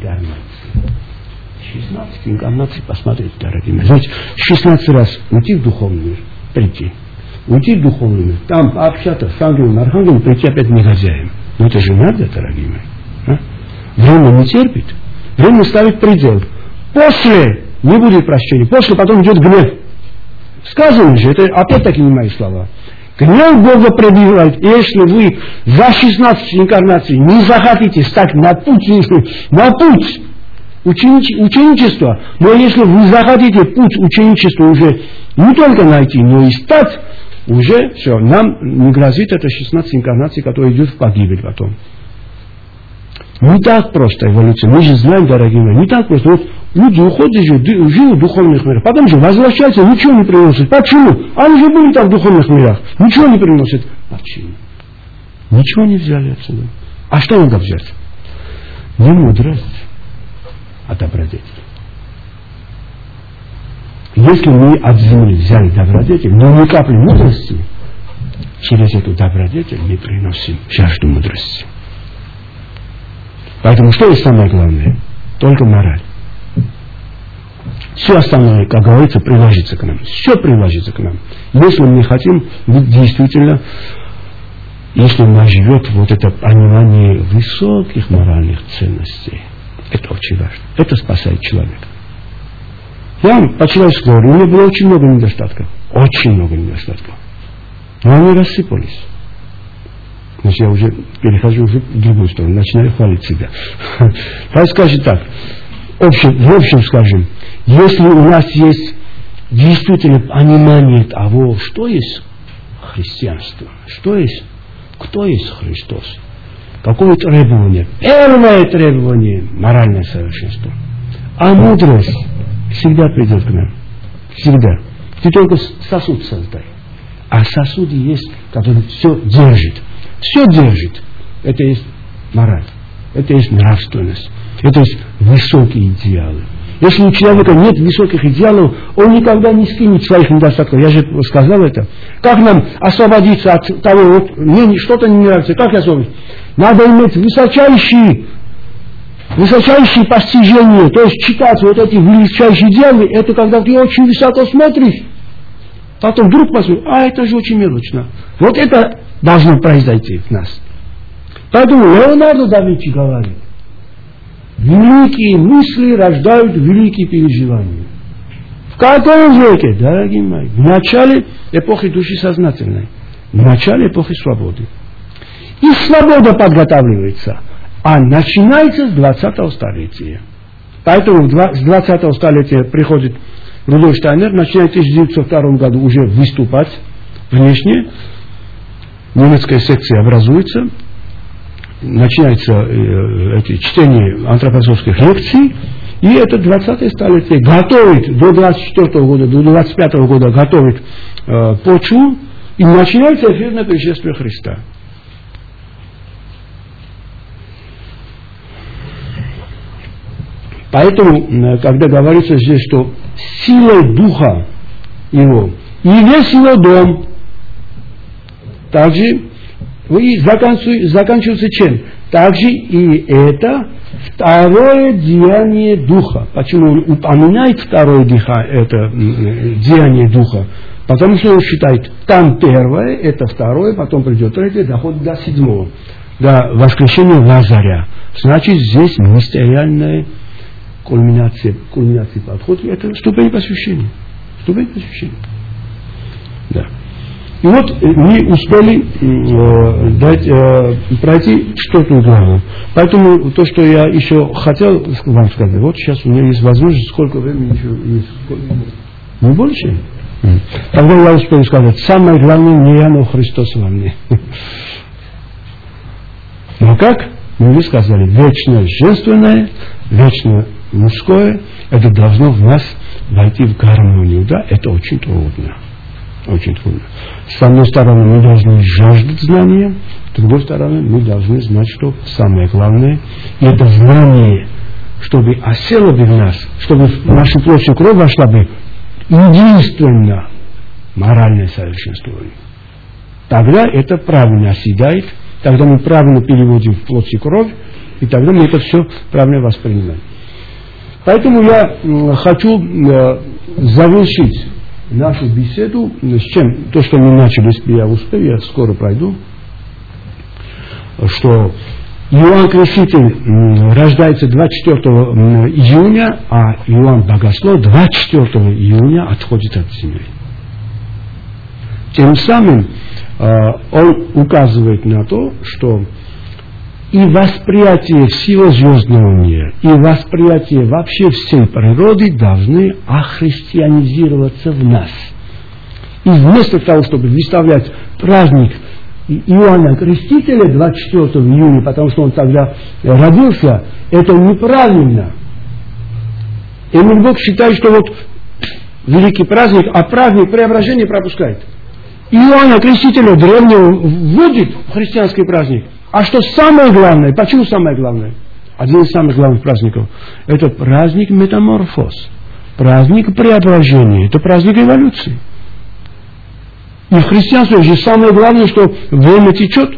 инкарнаций, посмотрите, дорогие мои, значит, 16 раз уйти в духовный мир, прийти, уйти в духовный мир, там пообщаться с ангелом, архангелом, прийти опять негодяем. Но это же надо, дорогие мои. А? Время не терпит, время ставит предел. После не будет прощения, после потом идет гнев. Сказано же, это опять-таки не мои слова. Гнев Бога пробивает. И если вы за 16 инкарнаций не захотите стать на путь ученичества, но если вы захотите путь ученичества уже не только найти, но и стать, уже все, нам не грозит это 16 инкарнаций, которые идут в погибель потом. Не так просто эволюция. Мы же знаем, дорогие мои, не так просто. Вот люди уходят, живут в духовных мирах, потом же возвращаются, ничего не приносят. Почему? Они же были там в духовных мирах. Ничего не приносят. Почему? Ничего не взяли отсюда. А что надо взять? Не мудрость, а добродетель. Если мы от земли взяли добродетель, но ни капли мудрости, через эту добродетель мы приносим жажду мудрости. Поэтому что есть самое главное? Только мораль. Все остальное, как говорится, приложится к нам. Все приложится к нам. Если мы хотим быть действительно, если у нас живет вот это понимание высоких моральных ценностей, это очень важно. Это спасает человека. Я вам по-человечески говорю, у меня было очень много недостатков. Очень много недостатков. Но они рассыпались. Значит, я уже перехожу в другую сторону, начинаю хвалить себя. Так скажем так, в общем скажем, если у нас есть действительно понимание того, что есть христианство, что есть, кто есть Христос, какое требование? Первое требование – моральное совершенство. А мудрость всегда придет к нам. Всегда. Ты только сосуд создай. А сосуд есть, который все держит. Все держит. Это есть мораль. Это есть нравственность. Это есть высокие идеалы. Если у человека нет высоких идеалов, он никогда не скинет своих недостатков. Я же сказал это. Как нам освободиться от того, вот мне что-то не нравится, как освободиться? Надо иметь высочайшие постижения, то есть читать вот эти величайшие идеалы, это когда ты очень высоко смотришь, потом вдруг посмотришь, это же очень мелочно. Вот это должно произойти в нас. Поэтому Леонардо да Винчи говорит, великие мысли рождают великие переживания. В каком веке, дорогие мои? В начале эпохи души сознательной, в начале эпохи свободы. И свобода подготавливается, а начинается с 20-го столетия. Поэтому с 20-го столетия приходит Рудольф Штайнер, начинает в 1902 году уже выступать внешне, немецкая секция образуется, начинается чтение антропософских лекций, и это 20-е столетие готовит до 24-го года, до 25-го года готовит почву, и начинается эфирное пришествие Христа. Поэтому, когда говорится здесь, что силой духа его и весь его дом, также и заканчивается чем? Также и это второе деяние духа. Почему он упоминает второе деяние духа? Потому что он считает, там первое, это второе, потом придет третье, доходит до седьмого, до воскрешения Лазаря. Значит, здесь мистериальная кульминация подхода, это ступень посвящения. Ступень посвящения. Да. И вот мы успели пройти что-то главное. Поэтому то, что я еще хотел вам сказать, вот сейчас у меня есть возможность, сколько времени еще есть? Не больше? Тогда я успел сказать, самое главное не я, но Христос во мне. Но как? Мы сказали, вечно женственное, вечно мужское, это должно в нас войти в гармонию. Да? Это очень трудно. Очень трудно. С одной стороны, мы должны жаждать знания, с другой стороны, мы должны знать, что самое главное, и это знание, чтобы осело бы в нас, чтобы в нашу плоть и кровь вошла бы единственно моральное совершенствование. Тогда это правильно оседает, тогда мы правильно переводим в плоть и кровь, и тогда мы это все правильно воспринимаем. Поэтому я хочу завершить нашу беседу с чем? То, что мы начали, если я успею, я скоро пройду, что Иоанн Креститель рождается 24 июня, а Иоанн Богослов 24 июня отходит от земли. Тем самым он указывает на то, что и восприятие всего звездного мира, и восприятие вообще всей природы должны охристианизироваться в нас. И вместо того, чтобы выставлять праздник Иоанна Крестителя 24 июня, потому что он тогда родился, это неправильно. И Бог считает, что вот великий праздник, а праздник преображения пропускает. Иоанна Крестителя древнего вводит в христианский праздник. А что самое главное? Почему самое главное? Один из самых главных праздников. Это праздник метаморфоз. Праздник преображения. Это праздник эволюции. И в христианстве же самое главное, что время течет.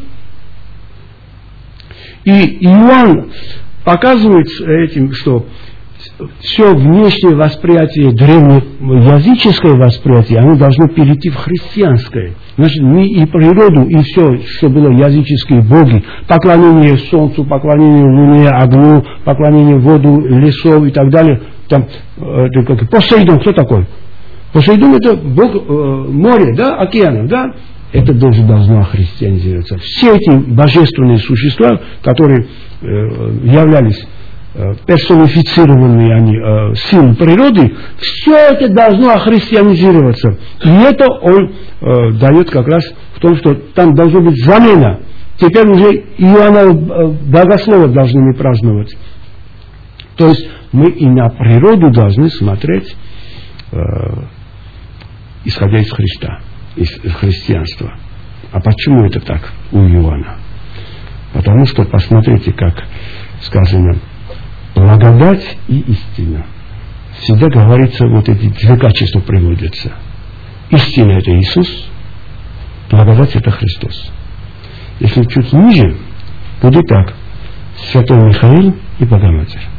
И Иоанн показывает этим, что все внешнее восприятие, древнеязыческое восприятие, оно должно перейти в христианское. Значит, мы и природу, и все, что было языческие боги, поклонение солнцу, поклонение луне, огню, поклонение воду, лесов и так далее. Там, Посейдон, кто такой? Посейдон это бог моря, да, океанов, да? это тоже должно христианизироваться. Все эти божественные существа, которые являлись персонифицированные они силы природы, все это должно христианизироваться. И это он дает как раз в том, что там должна быть замена. Теперь уже Иоанна Богослова должны мы праздновать. То есть мы и на природу должны смотреть, исходя из Христа, из христианства. А почему это так у Иоанна? Потому что посмотрите, как сказано, благодать и истина. Всегда говорится, вот эти две качества приводятся. Истина — это Иисус, благодать — это Христос. Если чуть ниже, будет так: Святой Михаил и Богоматерь.